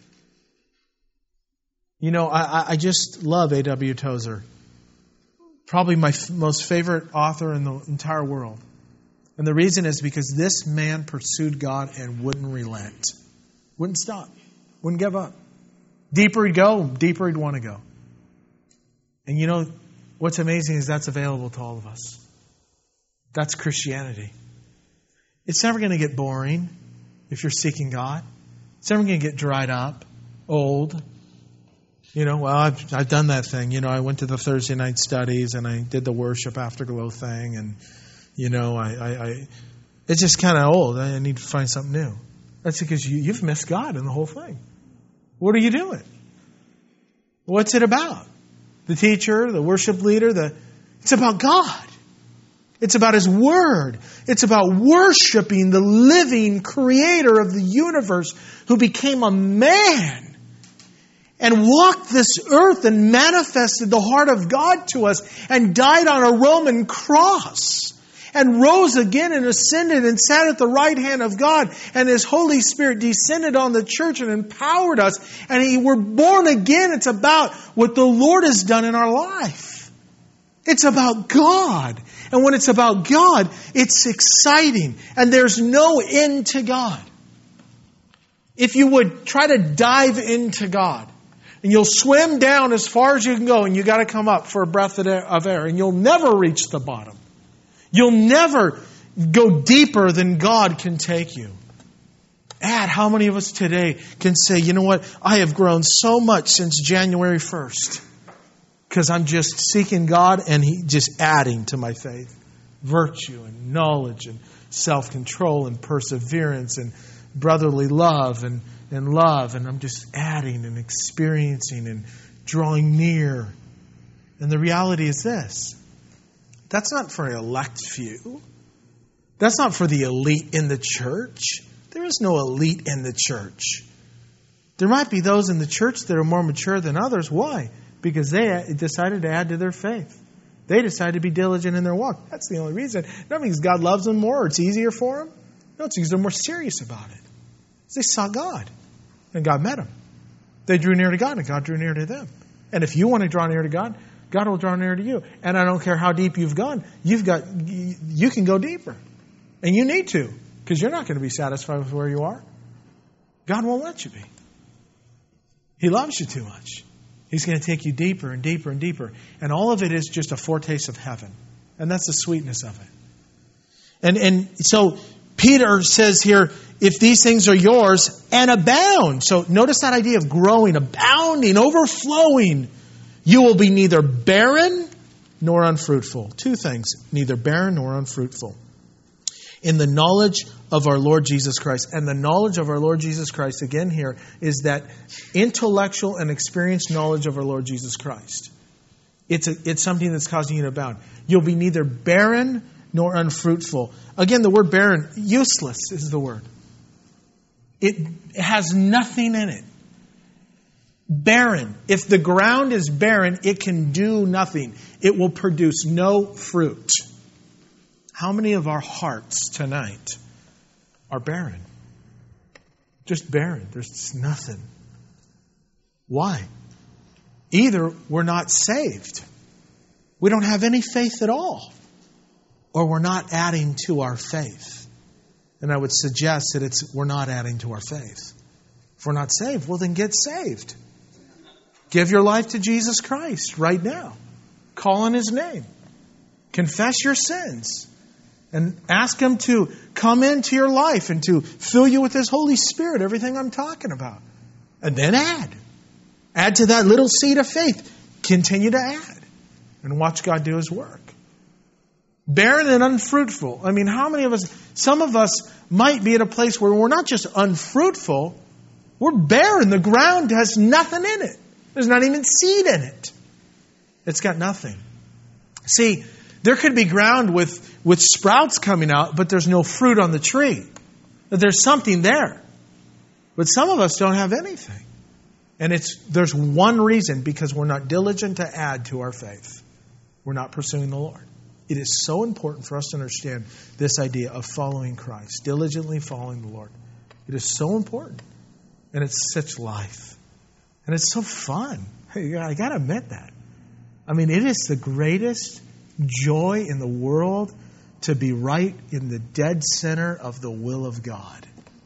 You know, I, I just love A W Tozer. Probably my f- most favorite author in the entire world. And the reason is because this man pursued God and wouldn't relent. Wouldn't stop. Wouldn't give up. Deeper he'd go, deeper he'd want to go. And you know, what's amazing is that's available to all of us. That's Christianity. It's never going to get boring if you're seeking God. It's never going to get dried up, old. You know, well, I've, I've done that thing. You know, I went to the Thursday night studies and I did the worship afterglow thing. And, you know, I, I, I it's just kind of old. I need to find something new. That's because you, you've missed God in the whole thing. What are you doing? What's it about? The teacher, the worship leader, the it's about God. It's about His Word. It's about worshiping the living Creator of the universe who became a man and walked this earth and manifested the heart of God to us and died on a Roman cross and rose again and ascended and sat at the right hand of God, and His Holy Spirit descended on the church and empowered us, and he, we're born again. It's about what the Lord has done in our life. It's about God. And when it's about God, it's exciting. And there's no end to God. If you would try to dive into God, and you'll swim down as far as you can go, and you got to come up for a breath of air, and you'll never reach the bottom. You'll never go deeper than God can take you. Add, how many of us today can say, you know what, I have grown so much since January first. Because I'm just seeking God and He just adding to my faith. Virtue and knowledge and self-control and perseverance and brotherly love and, and love. And I'm just adding and experiencing and drawing near. And the reality is this. That's not for an elect few. That's not for the elite in the church. There is no elite in the church. There might be those in the church that are more mature than others. Why? Because they decided to add to their faith. They decided to be diligent in their walk. That's the only reason. Not because God loves them more or it's easier for them. No, it's because they're more serious about it. They saw God. And God met them. They drew near to God and God drew near to them. And if you want to draw near to God, God will draw near to you. And I don't care how deep you've gone. You've got, you can go deeper. And you need to. Because you're not going to be satisfied with where you are. God won't let you be. He loves you too much. He's going to take you deeper and deeper and deeper. And all of it is just a foretaste of heaven. And that's the sweetness of it. And and so Peter says here, if these things are yours and abound. So notice that idea of growing, abounding, overflowing. You will be neither barren nor unfruitful. Two things, neither barren nor unfruitful. In the knowledge of our Lord Jesus Christ. And the knowledge of our Lord Jesus Christ, again here, is that intellectual and experienced knowledge of our Lord Jesus Christ. It's a, it's something that's causing you to abound. You'll be neither barren nor unfruitful. Again, the word barren, useless is the word. It has nothing in it. Barren. If the ground is barren, it can do nothing. It will produce no fruit. How many of our hearts tonight are barren? Just barren. There's just nothing. Why? Either we're not saved. We don't have any faith at all. Or we're not adding to our faith. And I would suggest that it's we're not adding to our faith. If we're not saved, well then get saved. Give your life to Jesus Christ right now. Call on His name. Confess your sins. And ask Him to come into your life and to fill you with His Holy Spirit, everything I'm talking about. And then add. Add to that little seed of faith. Continue to add. And watch God do His work. Barren and unfruitful. I mean, how many of us, some of us might be at a place where we're not just unfruitful, we're barren. The ground has nothing in it. There's not even seed in it. It's got nothing. See, there could be ground with, with sprouts coming out, but there's no fruit on the tree. There's something there. But some of us don't have anything. And it's there's one reason, because we're not diligent to add to our faith. We're not pursuing the Lord. It is so important for us to understand this idea of following Christ, diligently following the Lord. It is so important. And it's such life. And it's so fun. I got to admit that. I mean, it is the greatest joy in the world to be right in the dead center of the will of God.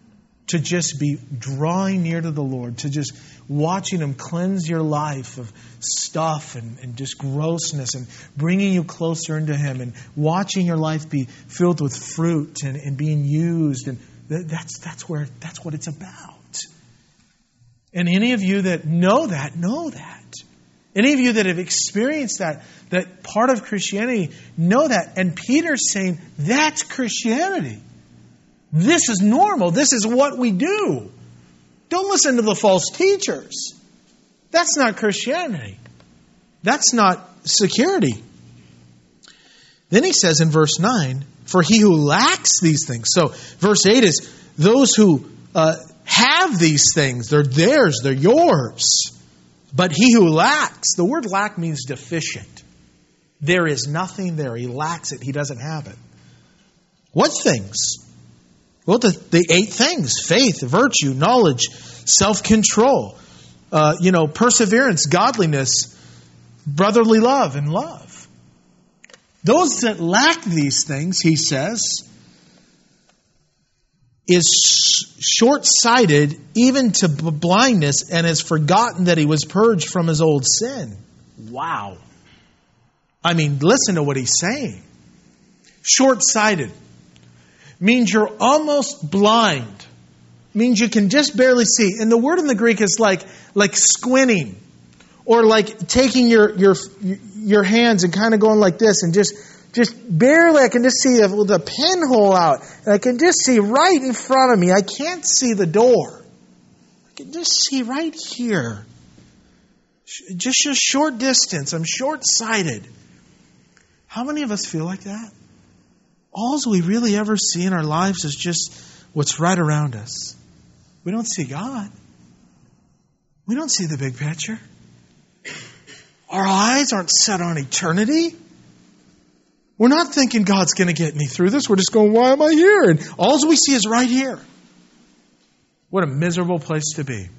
to just be drawing near to the Lord, to just watching Him cleanse your life of stuff and, and just grossness and bringing you closer into Him and watching your life be filled with fruit and, and being used. And that's, that's, where, that's what it's about. And any of you that know that, know that. Any of you that have experienced that, that part of Christianity, know that. And Peter's saying, that's Christianity. This is normal. This is what we do. Don't listen to the false teachers. That's not Christianity. That's not security. Then he says in verse nine, for he who lacks these things. So verse eight is those who uh, have these things. They're theirs. They're yours. But he who lacks, the word lack means deficient. There is nothing there. He lacks it. He doesn't have it. What things? Well, the, the eight things: faith, virtue, knowledge, self-control, uh, you know, perseverance, godliness, brotherly love, and love. Those that lack these things, he says, is short-sighted even to blindness and has forgotten that he was purged from his old sin. Wow. I mean, listen to what he's saying. Short-sighted means you're almost blind. Means you can just barely see. And the word in the Greek is like, like squinting. Or like taking your, your, your hands and kind of going like this and just, just barely, I can just see the, the pinhole out. And I can just see right in front of me. I can't see the door. I can just see right here. Just a short distance. I'm short-sighted. How many of us feel like that? All we really ever see in our lives is just what's right around us. We don't see God. We don't see the big picture. Our eyes aren't set on eternity. We're not thinking God's going to get me through this. We're just going, why am I here? And all we see is right here. What a miserable place to be.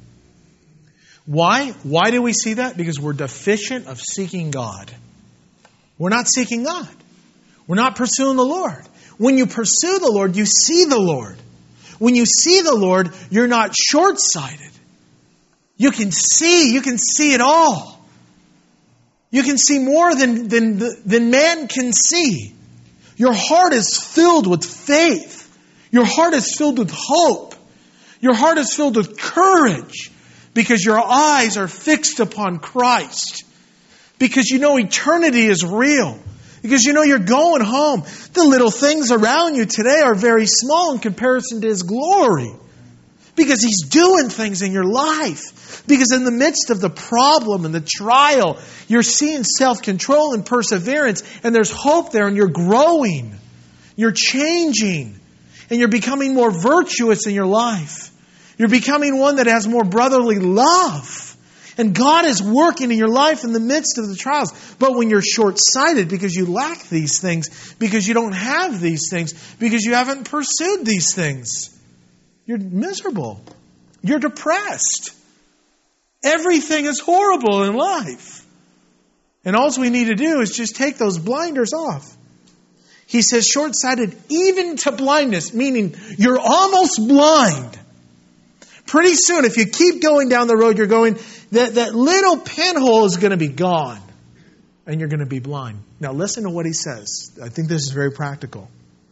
Why? Why do we see that? Because we're deficient of seeking God. We're not seeking God. We're not pursuing the Lord. When you pursue the Lord, you see the Lord. When you see the Lord, you're not short-sighted. You can see. You can see it all. You can see more than, than, than man can see. Your heart is filled with faith. Your heart is filled with hope. Your heart is filled with courage because your eyes are fixed upon Christ. Because you know eternity is real. Because you know you're going home. The little things around you today are very small in comparison to His glory. Because He's doing things in your life. Because in the midst of the problem and the trial, you're seeing self-control and perseverance. And there's hope there and you're growing. You're changing. And you're becoming more virtuous in your life. You're becoming one that has more brotherly love. And God is working in your life in the midst of the trials. But when you're short-sighted because you lack these things, because you don't have these things, because you haven't pursued these things, you're miserable. You're depressed. Everything is horrible in life. And all we need to do is just take those blinders off. He says short-sighted even to blindness, meaning you're almost blind. Pretty soon, if you keep going down the road you're going, that, that little pinhole is going to be gone. And you're going to be blind. Now listen to what he says. I think this is very practical.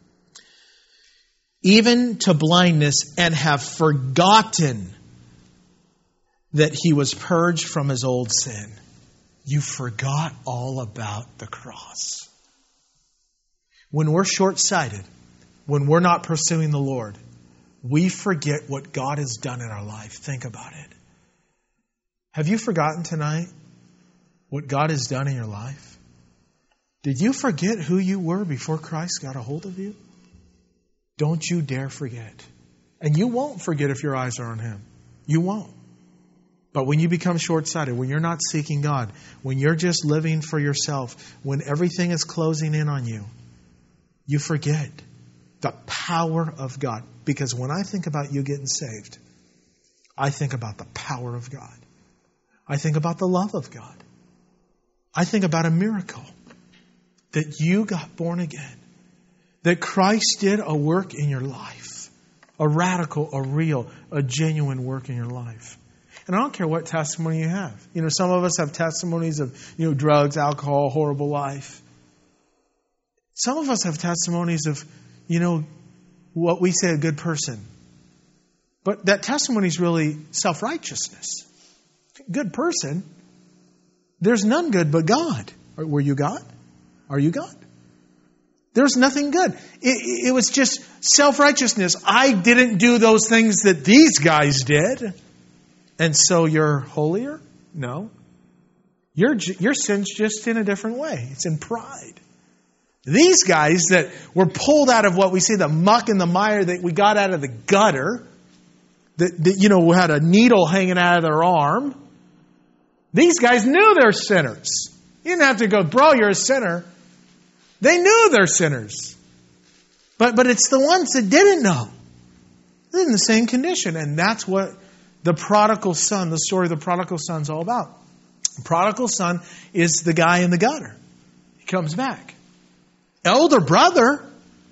Even to blindness, and have forgotten that he was purged from his old sin. You forgot all about the cross. When we're short-sighted, when we're not pursuing the Lord, we forget what God has done in our life. Think about it. Have you forgotten tonight what God has done in your life? Did you forget who you were before Christ got a hold of you? Don't you dare forget. And you won't forget if your eyes are on Him. You won't. But when you become short-sighted, when you're not seeking God, when you're just living for yourself, when everything is closing in on you, you forget the power of God. Because when I think about you getting saved, I think about the power of God. I think about the love of God. I think about a miracle. That you got born again. That Christ did a work in your life. A radical, a real, a genuine work in your life. And I don't care what testimony you have. You know, some of us have testimonies of, you know, drugs, alcohol, horrible life. Some of us have testimonies of, you know, what we say a good person. But that testimony is really self-righteousness. Good person. There's none good but God. Were you God? Are you God? There's nothing good. It, it was just self-righteousness. I didn't do those things that these guys did. And so you're holier? No. Your, your sin's just in a different way. It's in pride. These guys that were pulled out of what we say, the muck and the mire that we got out of the gutter, that, that you know, had a needle hanging out of their arm. These guys knew they're sinners. You didn't have to go, bro, you're a sinner. They knew they're sinners. But but it's the ones that didn't know. They're in the same condition. And that's what the prodigal son, the story of the prodigal son is all about. The prodigal son is the guy in the gutter. He comes back. Elder brother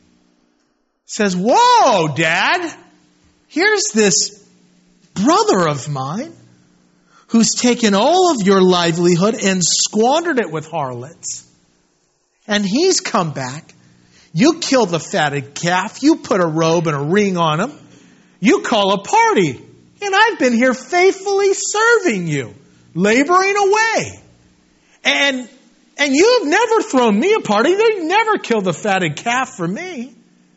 says, whoa, Dad, here's this brother of mine who's taken all of your livelihood and squandered it with harlots. And he's come back. You killed the fatted calf. You put a robe and a ring on him. You call a party. And I've been here faithfully serving you, laboring away. And, and you've never thrown me a party. You've never killed the fatted calf for me.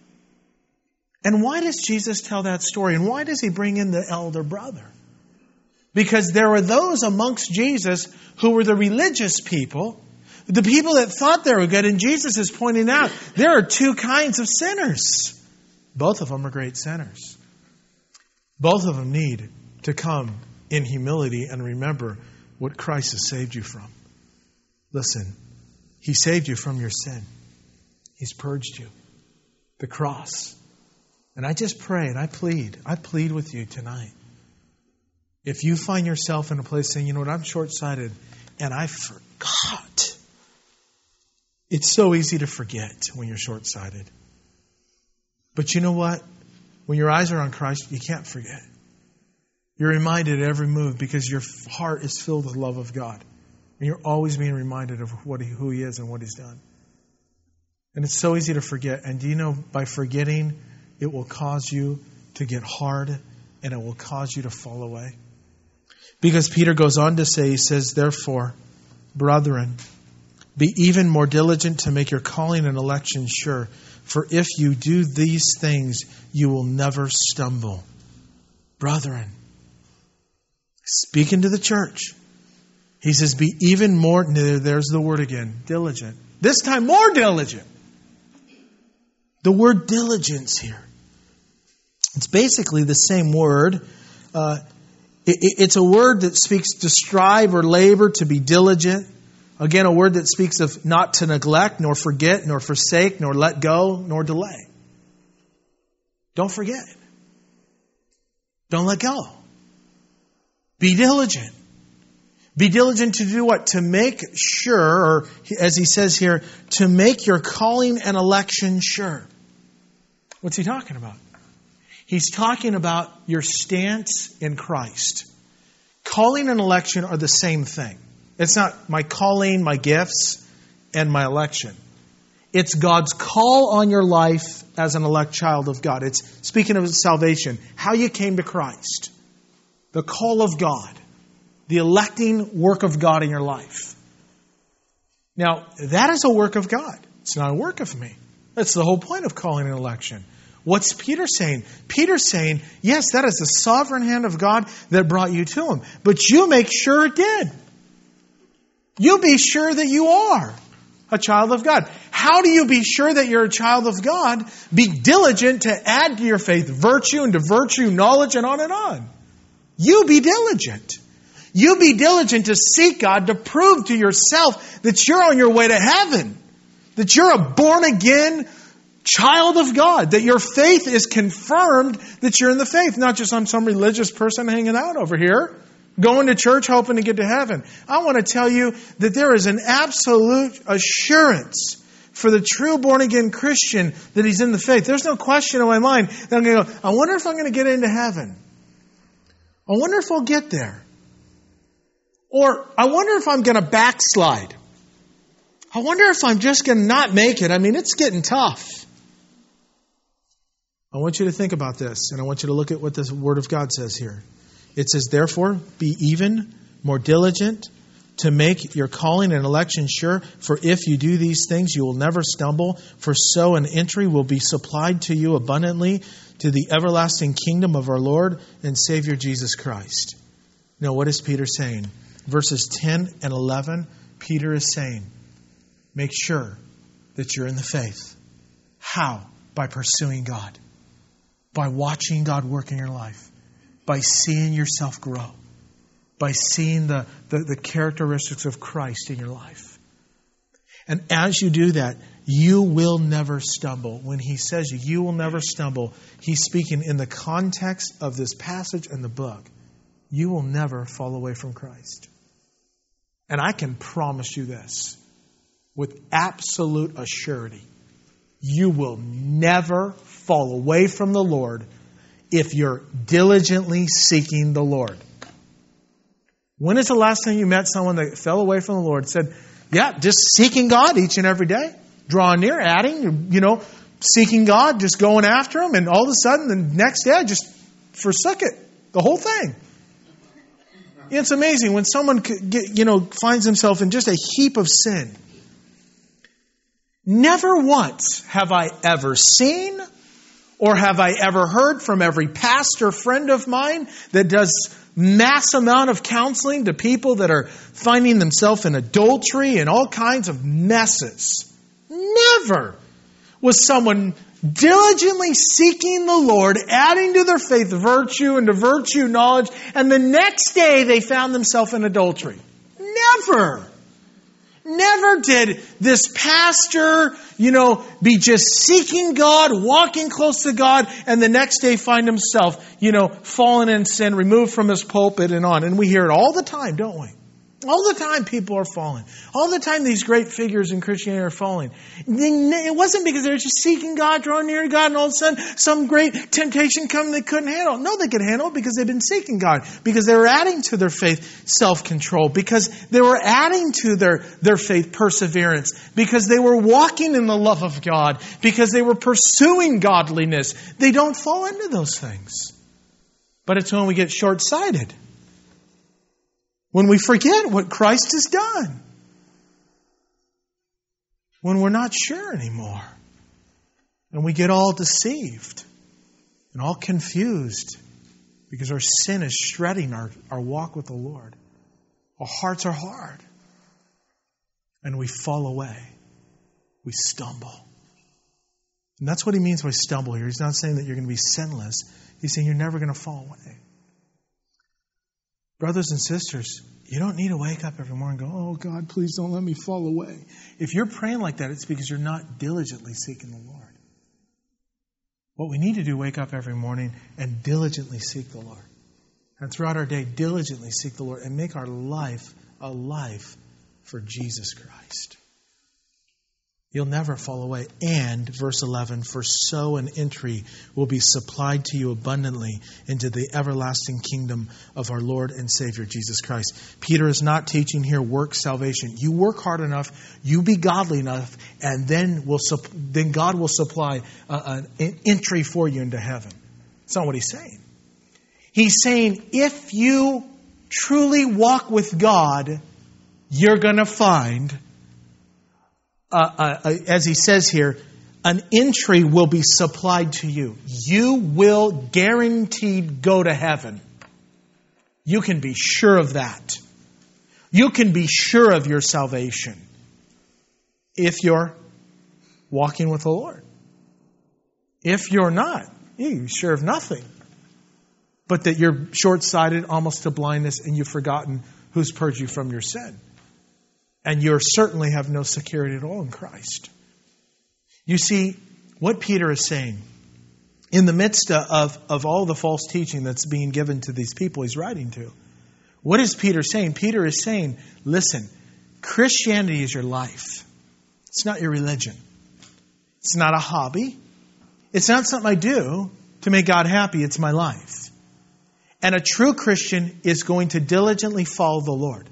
And why does Jesus tell that story? And why does he bring in the elder brother? Because there were those amongst Jesus who were the religious people, the people that thought they were good. And Jesus is pointing out there are two kinds of sinners. Both of them are great sinners. Both of them need to come in humility and remember what Christ has saved you from. Listen, He saved you from your sin. He's purged you. The cross. And I just pray and I plead, I plead with you tonight. If you find yourself in a place saying, you know what, I'm short-sighted and I forgot. It's so easy to forget when you're short-sighted. But you know what? When your eyes are on Christ, you can't forget. You're reminded at every move because your heart is filled with the love of God. And you're always being reminded of what he, who He is and what He's done. And it's so easy to forget. And do you know, by forgetting, it will cause you to get hard and it will cause you to fall away. Because Peter goes on to say, he says, therefore, brethren, be even more diligent to make your calling and election sure. For if you do these things, you will never stumble. Brethren, speaking to the church, he says, be even more, there's the word again, diligent. This time more diligent. The word diligence here. It's basically the same word. Uh, it, it's a word that speaks to strive or labor, to be diligent. Again, a word that speaks of not to neglect, nor forget, nor forsake, nor let go, nor delay. Don't forget. Don't let go. Be diligent. Be diligent to do what? To make sure, or as he says here, to make your calling and election sure. What's he talking about? He's talking about your stance in Christ. Calling and election are the same thing. It's not my calling, my gifts, and my election. It's God's call on your life as an elect child of God. It's, speaking of salvation, how you came to Christ. The call of God. The electing work of God in your life. Now, that is a work of God. It's not a work of me. That's the whole point of calling and election. What's Peter saying? Peter's saying, yes, that is the sovereign hand of God that brought you to Him. But you make sure it did. You be sure that you are a child of God. How do you be sure that you're a child of God? Be diligent to add to your faith virtue, and to virtue knowledge, and on and on. You be diligent. You be diligent to seek God, to prove to yourself that you're on your way to heaven. That you're a born-again child of God. That your faith is confirmed that you're in the faith. Not just I'm some religious person hanging out over here, going to church hoping to get to heaven. I want to tell you that there is an absolute assurance for the true born-again Christian that he's in the faith. There's no question in my mind that I'm going to go, I wonder if I'm going to get into heaven. I wonder if I'll get there. Or I wonder if I'm going to backslide. I wonder if I'm just going to not make it. I mean, it's getting tough. I want you to think about this, and I want you to look at what the Word of God says here. It says, therefore, be even more diligent to make your calling and election sure. For if you do these things, you will never stumble. For so an entry will be supplied to you abundantly to the everlasting kingdom of our Lord and Savior Jesus Christ. Now, what is Peter saying? Verses ten and eleven, Peter is saying, make sure that you're in the faith. How? By pursuing God. By watching God work in your life. By seeing yourself grow. By seeing the, the, the characteristics of Christ in your life. And as you do that, you will never stumble. When he says you, you will never stumble, he's speaking in the context of this passage in the book. You will never fall away from Christ. And I can promise you this with absolute assurity. You will never fall away from the Lord if you're diligently seeking the Lord. When is the last time you met someone that fell away from the Lord, said, yeah, just seeking God each and every day, drawing near, adding, you know, seeking God, just going after Him, and all of a sudden the next day I just forsook it, the whole thing. It's amazing when someone, you know, finds himself in just a heap of sin. Never once have I ever seen or have I ever heard from every pastor friend of mine that does mass amount of counseling to people that are finding themselves in adultery and all kinds of messes. Never was someone diligently seeking the Lord, adding to their faith virtue, and to virtue knowledge, and the next day they found themselves in adultery. Never. Never did this pastor, you know, be just seeking God, walking close to God, and the next day find himself, you know, fallen in sin, removed from his pulpit and on. And we hear it all the time, don't we? All the time people are falling. All the time these great figures in Christianity are falling. It wasn't because they were just seeking God, drawing near to God, and all of a sudden some great temptation come they couldn't handle. No, they could handle it because they've been seeking God. Because they were adding to their faith self-control. Because they were adding to their, their faith perseverance. Because they were walking in the love of God. Because they were pursuing godliness. They don't fall into those things. But it's when we get short-sighted, when we forget what Christ has done, when we're not sure anymore, and we get all deceived and all confused because our sin is shredding our, our walk with the Lord. Our hearts are hard, and we fall away. We stumble. And that's what he means by stumble here. He's not saying that you're going to be sinless. He's saying you're never going to fall away. Brothers and sisters, you don't need to wake up every morning and go, oh, God, please don't let me fall away. If you're praying like that, it's because you're not diligently seeking the Lord. What we need to do, wake up every morning and diligently seek the Lord. And throughout our day, diligently seek the Lord and make our life a life for Jesus Christ. You'll never fall away. And, verse eleven, for so an entry will be supplied to you abundantly into the everlasting kingdom of our Lord and Savior, Jesus Christ. Peter is not teaching here work salvation. You work hard enough, you be godly enough, and then we'll, then God will supply uh, an entry for you into heaven. That's not what he's saying. He's saying if you truly walk with God, you're going to find Uh, uh, as he says here, an entry will be supplied to you. You will guaranteed go to heaven. You can be sure of that. You can be sure of your salvation if you're walking with the Lord. If you're not, you're sure of nothing. But that you're short-sighted almost to blindness and you've forgotten who's purged you from your sin. And you certainly have no security at all in Christ. You see, what Peter is saying, in the midst of, of all the false teaching that's being given to these people he's writing to, what is Peter saying? Peter is saying, listen, Christianity is your life. It's not your religion. It's not a hobby. It's not something I do to make God happy. It's my life. And a true Christian is going to diligently follow the Lord.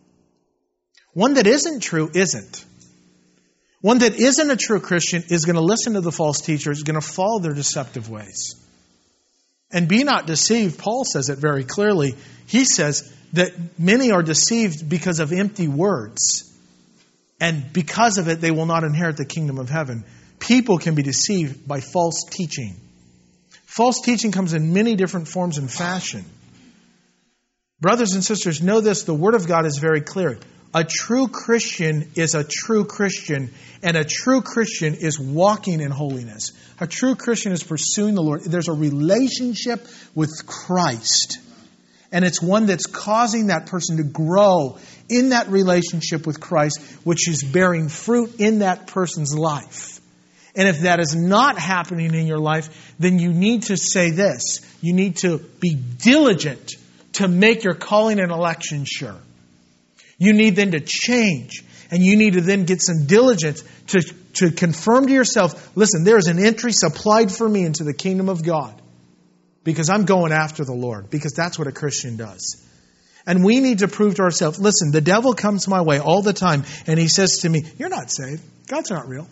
One that isn't true isn't. One that isn't a true Christian is going to listen to the false teachers, is going to follow their deceptive ways. And be not deceived. Paul says it very clearly. He says that many are deceived because of empty words. And because of it, they will not inherit the kingdom of heaven. People can be deceived by false teaching. False teaching comes in many different forms and fashion. Brothers and sisters, know this. The Word of God is very clear. A true Christian is a true Christian, and a true Christian is walking in holiness. A true Christian is pursuing the Lord. There's a relationship with Christ, and it's one that's causing that person to grow in that relationship with Christ, which is bearing fruit in that person's life. And if that is not happening in your life, then you need to say this. You need to be diligent to make your calling and election sure. You need then to change. And you need to then get some diligence to, to confirm to yourself, listen, there is an entry supplied for me into the kingdom of God. Because I'm going after the Lord. Because that's what a Christian does. And we need to prove to ourselves, listen, the devil comes my way all the time. And he says to me, you're not saved. God's not real.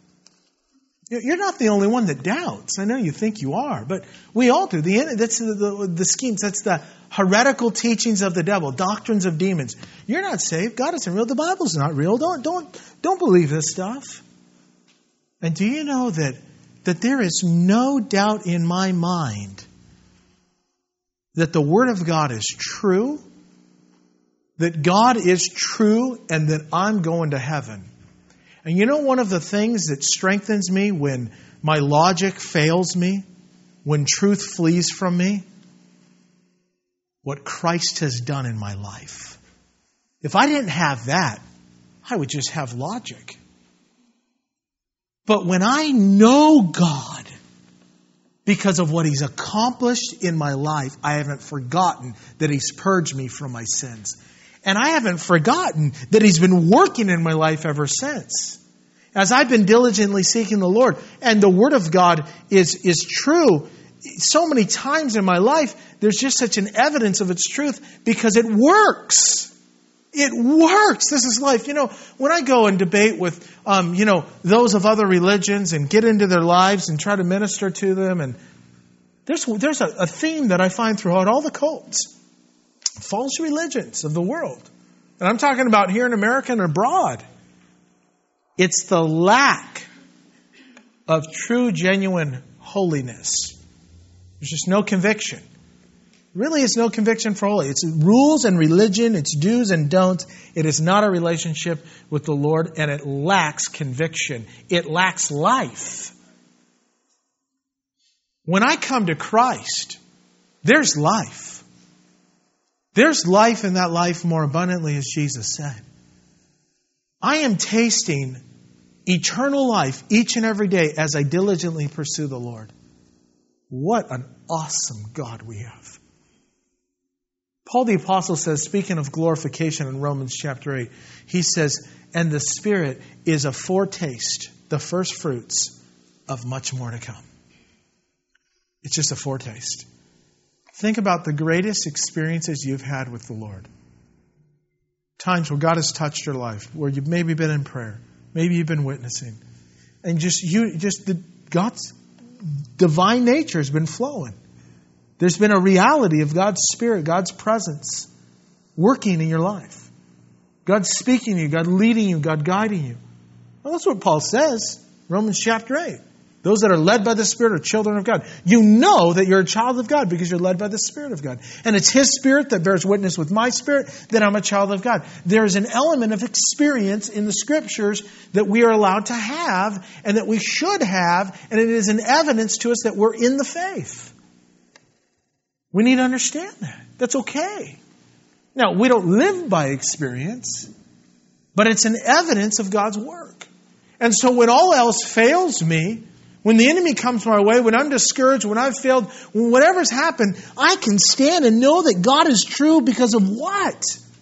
You're not the only one that doubts. I know you think you are, but we all do. The, that's the, the, the schemes. That's the heretical teachings of the devil, doctrines of demons. You're not saved. God isn't real. The Bible's not real. Don't, don't, don't believe this stuff. And do you know that, that there is no doubt in my mind that the Word of God is true, that God is true, and that I'm going to heaven? And you know one of the things that strengthens me when my logic fails me, when truth flees from me? What Christ has done in my life. If I didn't have that, I would just have logic. But when I know God, because of what He's accomplished in my life, I haven't forgotten that He's purged me from my sins. And I haven't forgotten that He's been working in my life ever since. As I've been diligently seeking the Lord, and the Word of God is, is true, so many times in my life, there's just such an evidence of its truth because it works. It works. This is life. You know, when I go and debate with, um, you know, those of other religions and get into their lives and try to minister to them, and there's, there's a, a theme that I find throughout all the cults. False religions of the world. And I'm talking about here in America and abroad. It's the lack of true, genuine holiness. There's just no conviction. Really, it's no conviction for holy. It's rules and religion. It's do's and don'ts. It is not a relationship with the Lord, and it lacks conviction. It lacks life. When I come to Christ, there's life. There's life, and that life more abundantly, as Jesus said. I am tasting eternal life each and every day as I diligently pursue the Lord. What an awesome God we have. Paul the Apostle says, speaking of glorification in Romans chapter eight, he says, and the Spirit is a foretaste, the first fruits of much more to come. It's just a foretaste. Think about the greatest experiences you've had with the Lord. Times where God has touched your life, where you've maybe been in prayer, maybe you've been witnessing, and just you, just the, God's divine nature has been flowing. There's been a reality of God's Spirit, God's presence working in your life. God speaking to you, God leading you, God guiding you. Well, that's what Paul says, Romans chapter eight. Those that are led by the Spirit are children of God. You know that you're a child of God because you're led by the Spirit of God. And it's His Spirit that bears witness with my spirit that I'm a child of God. There is an element of experience in the Scriptures that we are allowed to have and that we should have, and it is an evidence to us that we're in the faith. We need to understand that. That's okay. Now, we don't live by experience, but it's an evidence of God's work. And so when all else fails me, when the enemy comes my way, when I'm discouraged, when I've failed, when whatever's happened, I can stand and know that God is true because of what?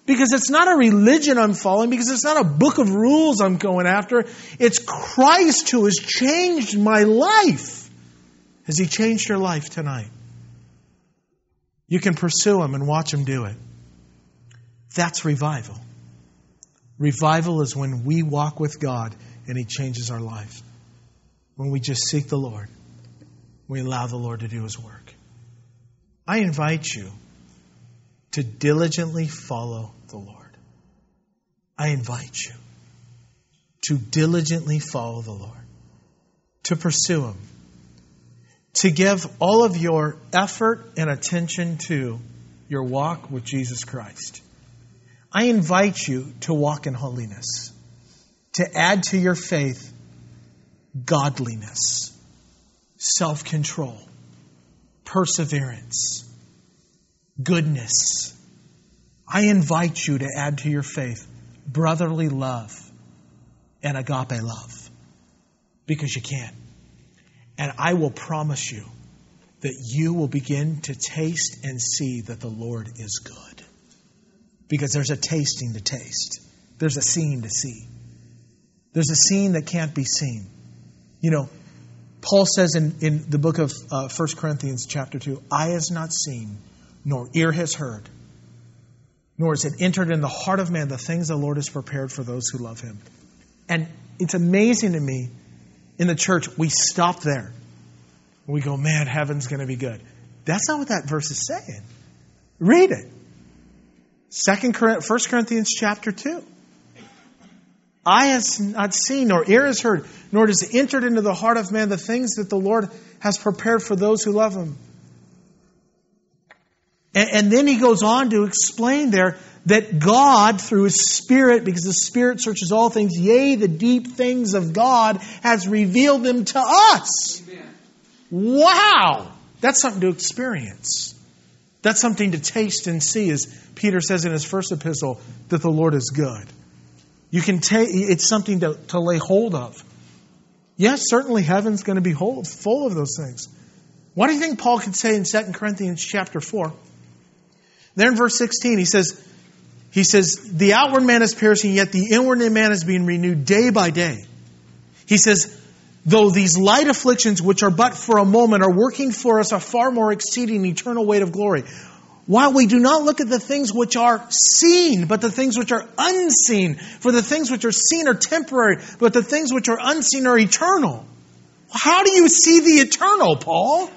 Because it's not a religion I'm following, because it's not a book of rules I'm going after. It's Christ who has changed my life. Has He changed your life tonight? You can pursue Him and watch Him do it. That's revival. Revival is when we walk with God and He changes our life. When we just seek the Lord. We allow the Lord to do His work. I invite you to diligently follow the Lord. I invite you to diligently follow the Lord. To pursue Him. To give all of your effort and attention to your walk with Jesus Christ. I invite you to walk in holiness. To add to your faith godliness, self-control, perseverance, goodness. I invite you to add to your faith brotherly love and agape love. Because you can. And I will promise you that you will begin to taste and see that the Lord is good. Because there's a tasting to taste. There's a seeing to see. There's a seeing that can't be seen. You know, Paul says in, in the book of uh, First Corinthians chapter two, eye has not seen, nor ear has heard, nor has it entered in the heart of man the things the Lord has prepared for those who love Him. And it's amazing to me, in the church, we stop there. We go, man, heaven's going to be good. That's not what that verse is saying. Read it. Second, First Corinthians chapter two. Eye has not seen, nor ear has heard, nor has it entered into the heart of man the things that the Lord has prepared for those who love Him. And, and then he goes on to explain there that God, through His Spirit, because the Spirit searches all things, yea, the deep things of God, has revealed them to us. Amen. Wow! That's something to experience. That's something to taste and see, as Peter says in his first epistle, that the Lord is good. You can take, it's something to, to lay hold of. Yes, certainly heaven's going to be whole, full of those things. What do you think Paul could say in Second Corinthians chapter four? There in verse sixteen, he says, he says, the outward man is perishing, yet the inward man is being renewed day by day. He says, though these light afflictions, which are but for a moment, are working for us a far more exceeding eternal weight of glory. While we do not look at the things which are seen, but the things which are unseen. For the things which are seen are temporary, but the things which are unseen are eternal. How do you see the eternal, Paul?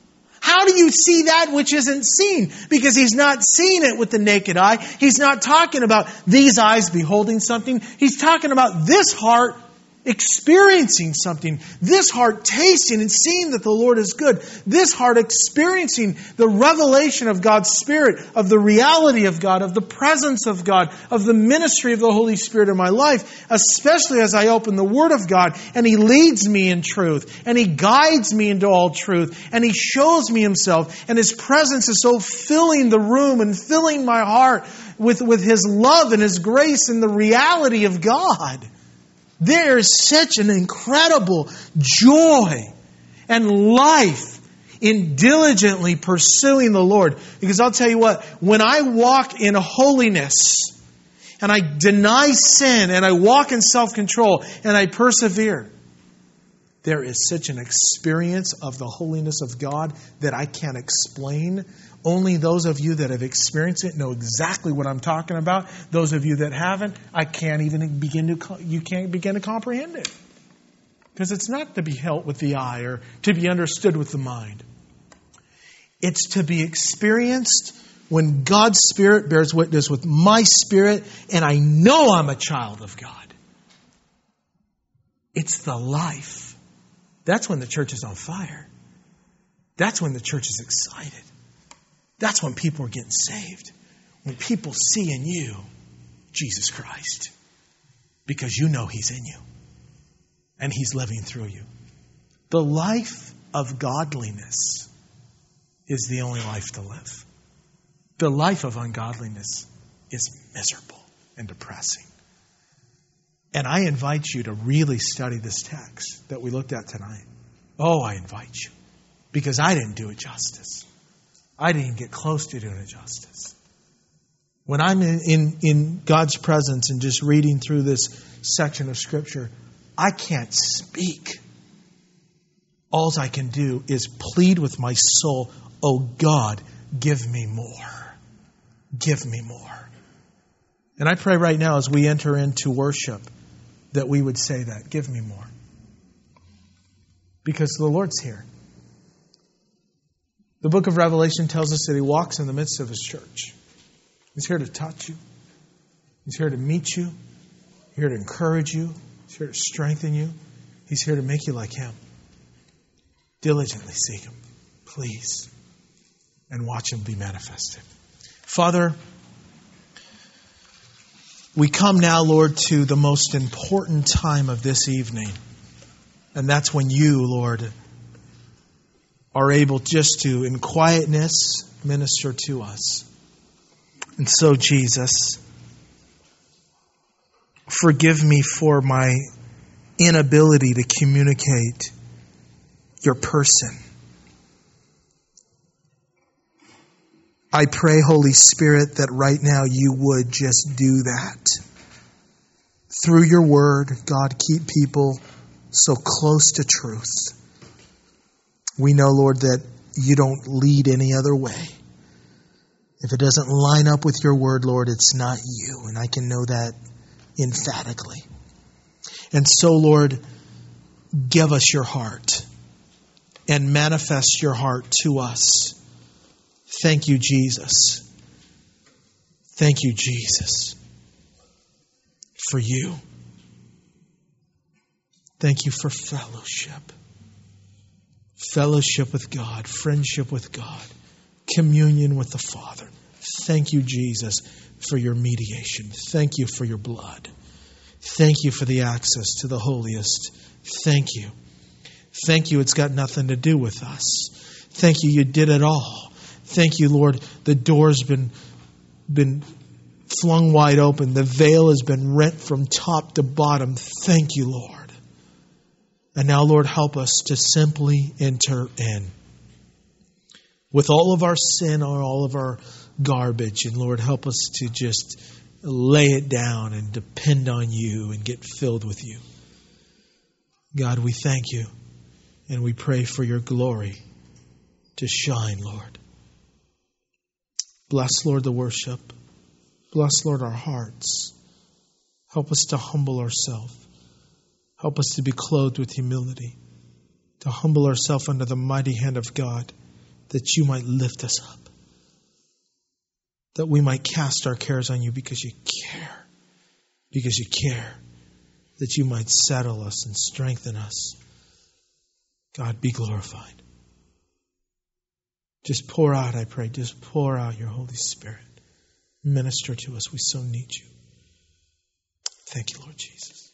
How do you see that which isn't seen? Because he's not seeing it with the naked eye. He's not talking about these eyes beholding something. He's talking about this heart experiencing something. This heart tasting and seeing that the Lord is good. This heart experiencing the revelation of God's Spirit, of the reality of God, of the presence of God, of the ministry of the Holy Spirit in my life, especially as I open the Word of God and He leads me in truth and He guides me into all truth and He shows me Himself, and His presence is so filling the room and filling my heart with, with His love and His grace and the reality of God. There is such an incredible joy and life in diligently pursuing the Lord. Because I'll tell you what, when I walk in holiness and I deny sin and I walk in self-control and I persevere, there is such an experience of the holiness of God that I can't explain. Only those of you that have experienced it know exactly what I'm talking about. Those of you that haven't, I can't even begin to, you can't begin to comprehend it. Because it's not to be held with the eye or to be understood with the mind. It's to be experienced when God's Spirit bears witness with my spirit and I know I'm a child of God. It's the life. That's when the church is on fire. That's when the church is excited. That's when people are getting saved. When people see in you Jesus Christ. Because you know He's in you. And He's living through you. The life of godliness is the only life to live. The life of ungodliness is miserable and depressing. And I invite you to really study this text that we looked at tonight. Oh, I invite you. Because I didn't do it justice. I didn't even get close to doing it justice. When I'm in, in, in God's presence and just reading through this section of Scripture, I can't speak. All I can do is plead with my soul, oh God, give me more. Give me more. And I pray right now as we enter into worship that we would say that, give me more. Because the Lord's here. The book of Revelation tells us that He walks in the midst of His church. He's here to touch you. He's here to meet you. He's here to encourage you. He's here to strengthen you. He's here to make you like Him. Diligently seek Him, please, and watch Him be manifested. Father, we come now, Lord, to the most important time of this evening. And that's when you, Lord, are able just to, in quietness, minister to us. And so, Jesus, forgive me for my inability to communicate your person. I pray, Holy Spirit, that right now you would just do that. Through your word, God, keep people so close to truth. We know, Lord, that you don't lead any other way. If it doesn't line up with your word, Lord, it's not you. And I can know that emphatically. And so, Lord, give us your heart and manifest your heart to us. Thank you, Jesus. Thank you, Jesus, for you. Thank you for fellowship. Fellowship with God, friendship with God, communion with the Father. Thank you, Jesus, for your mediation. Thank you for your blood. Thank you for the access to the holiest. Thank you. Thank you, it's got nothing to do with us. Thank you, you did it all. Thank you, Lord, the door's been, been flung wide open. The veil has been rent from top to bottom. Thank you, Lord. And now, Lord, help us to simply enter in. With all of our sin or all of our garbage. And Lord, help us to just lay it down and depend on you and get filled with you. God, we thank you and we pray for your glory to shine, Lord. Bless, Lord, the worship. Bless, Lord, our hearts. Help us to humble ourselves. Help us to be clothed with humility, to humble ourselves under the mighty hand of God, that you might lift us up, that we might cast our cares on you because you care, because you care, that you might settle us and strengthen us. God, be glorified. Just pour out, I pray, just pour out your Holy Spirit. Minister to us. We so need you. Thank you, Lord Jesus.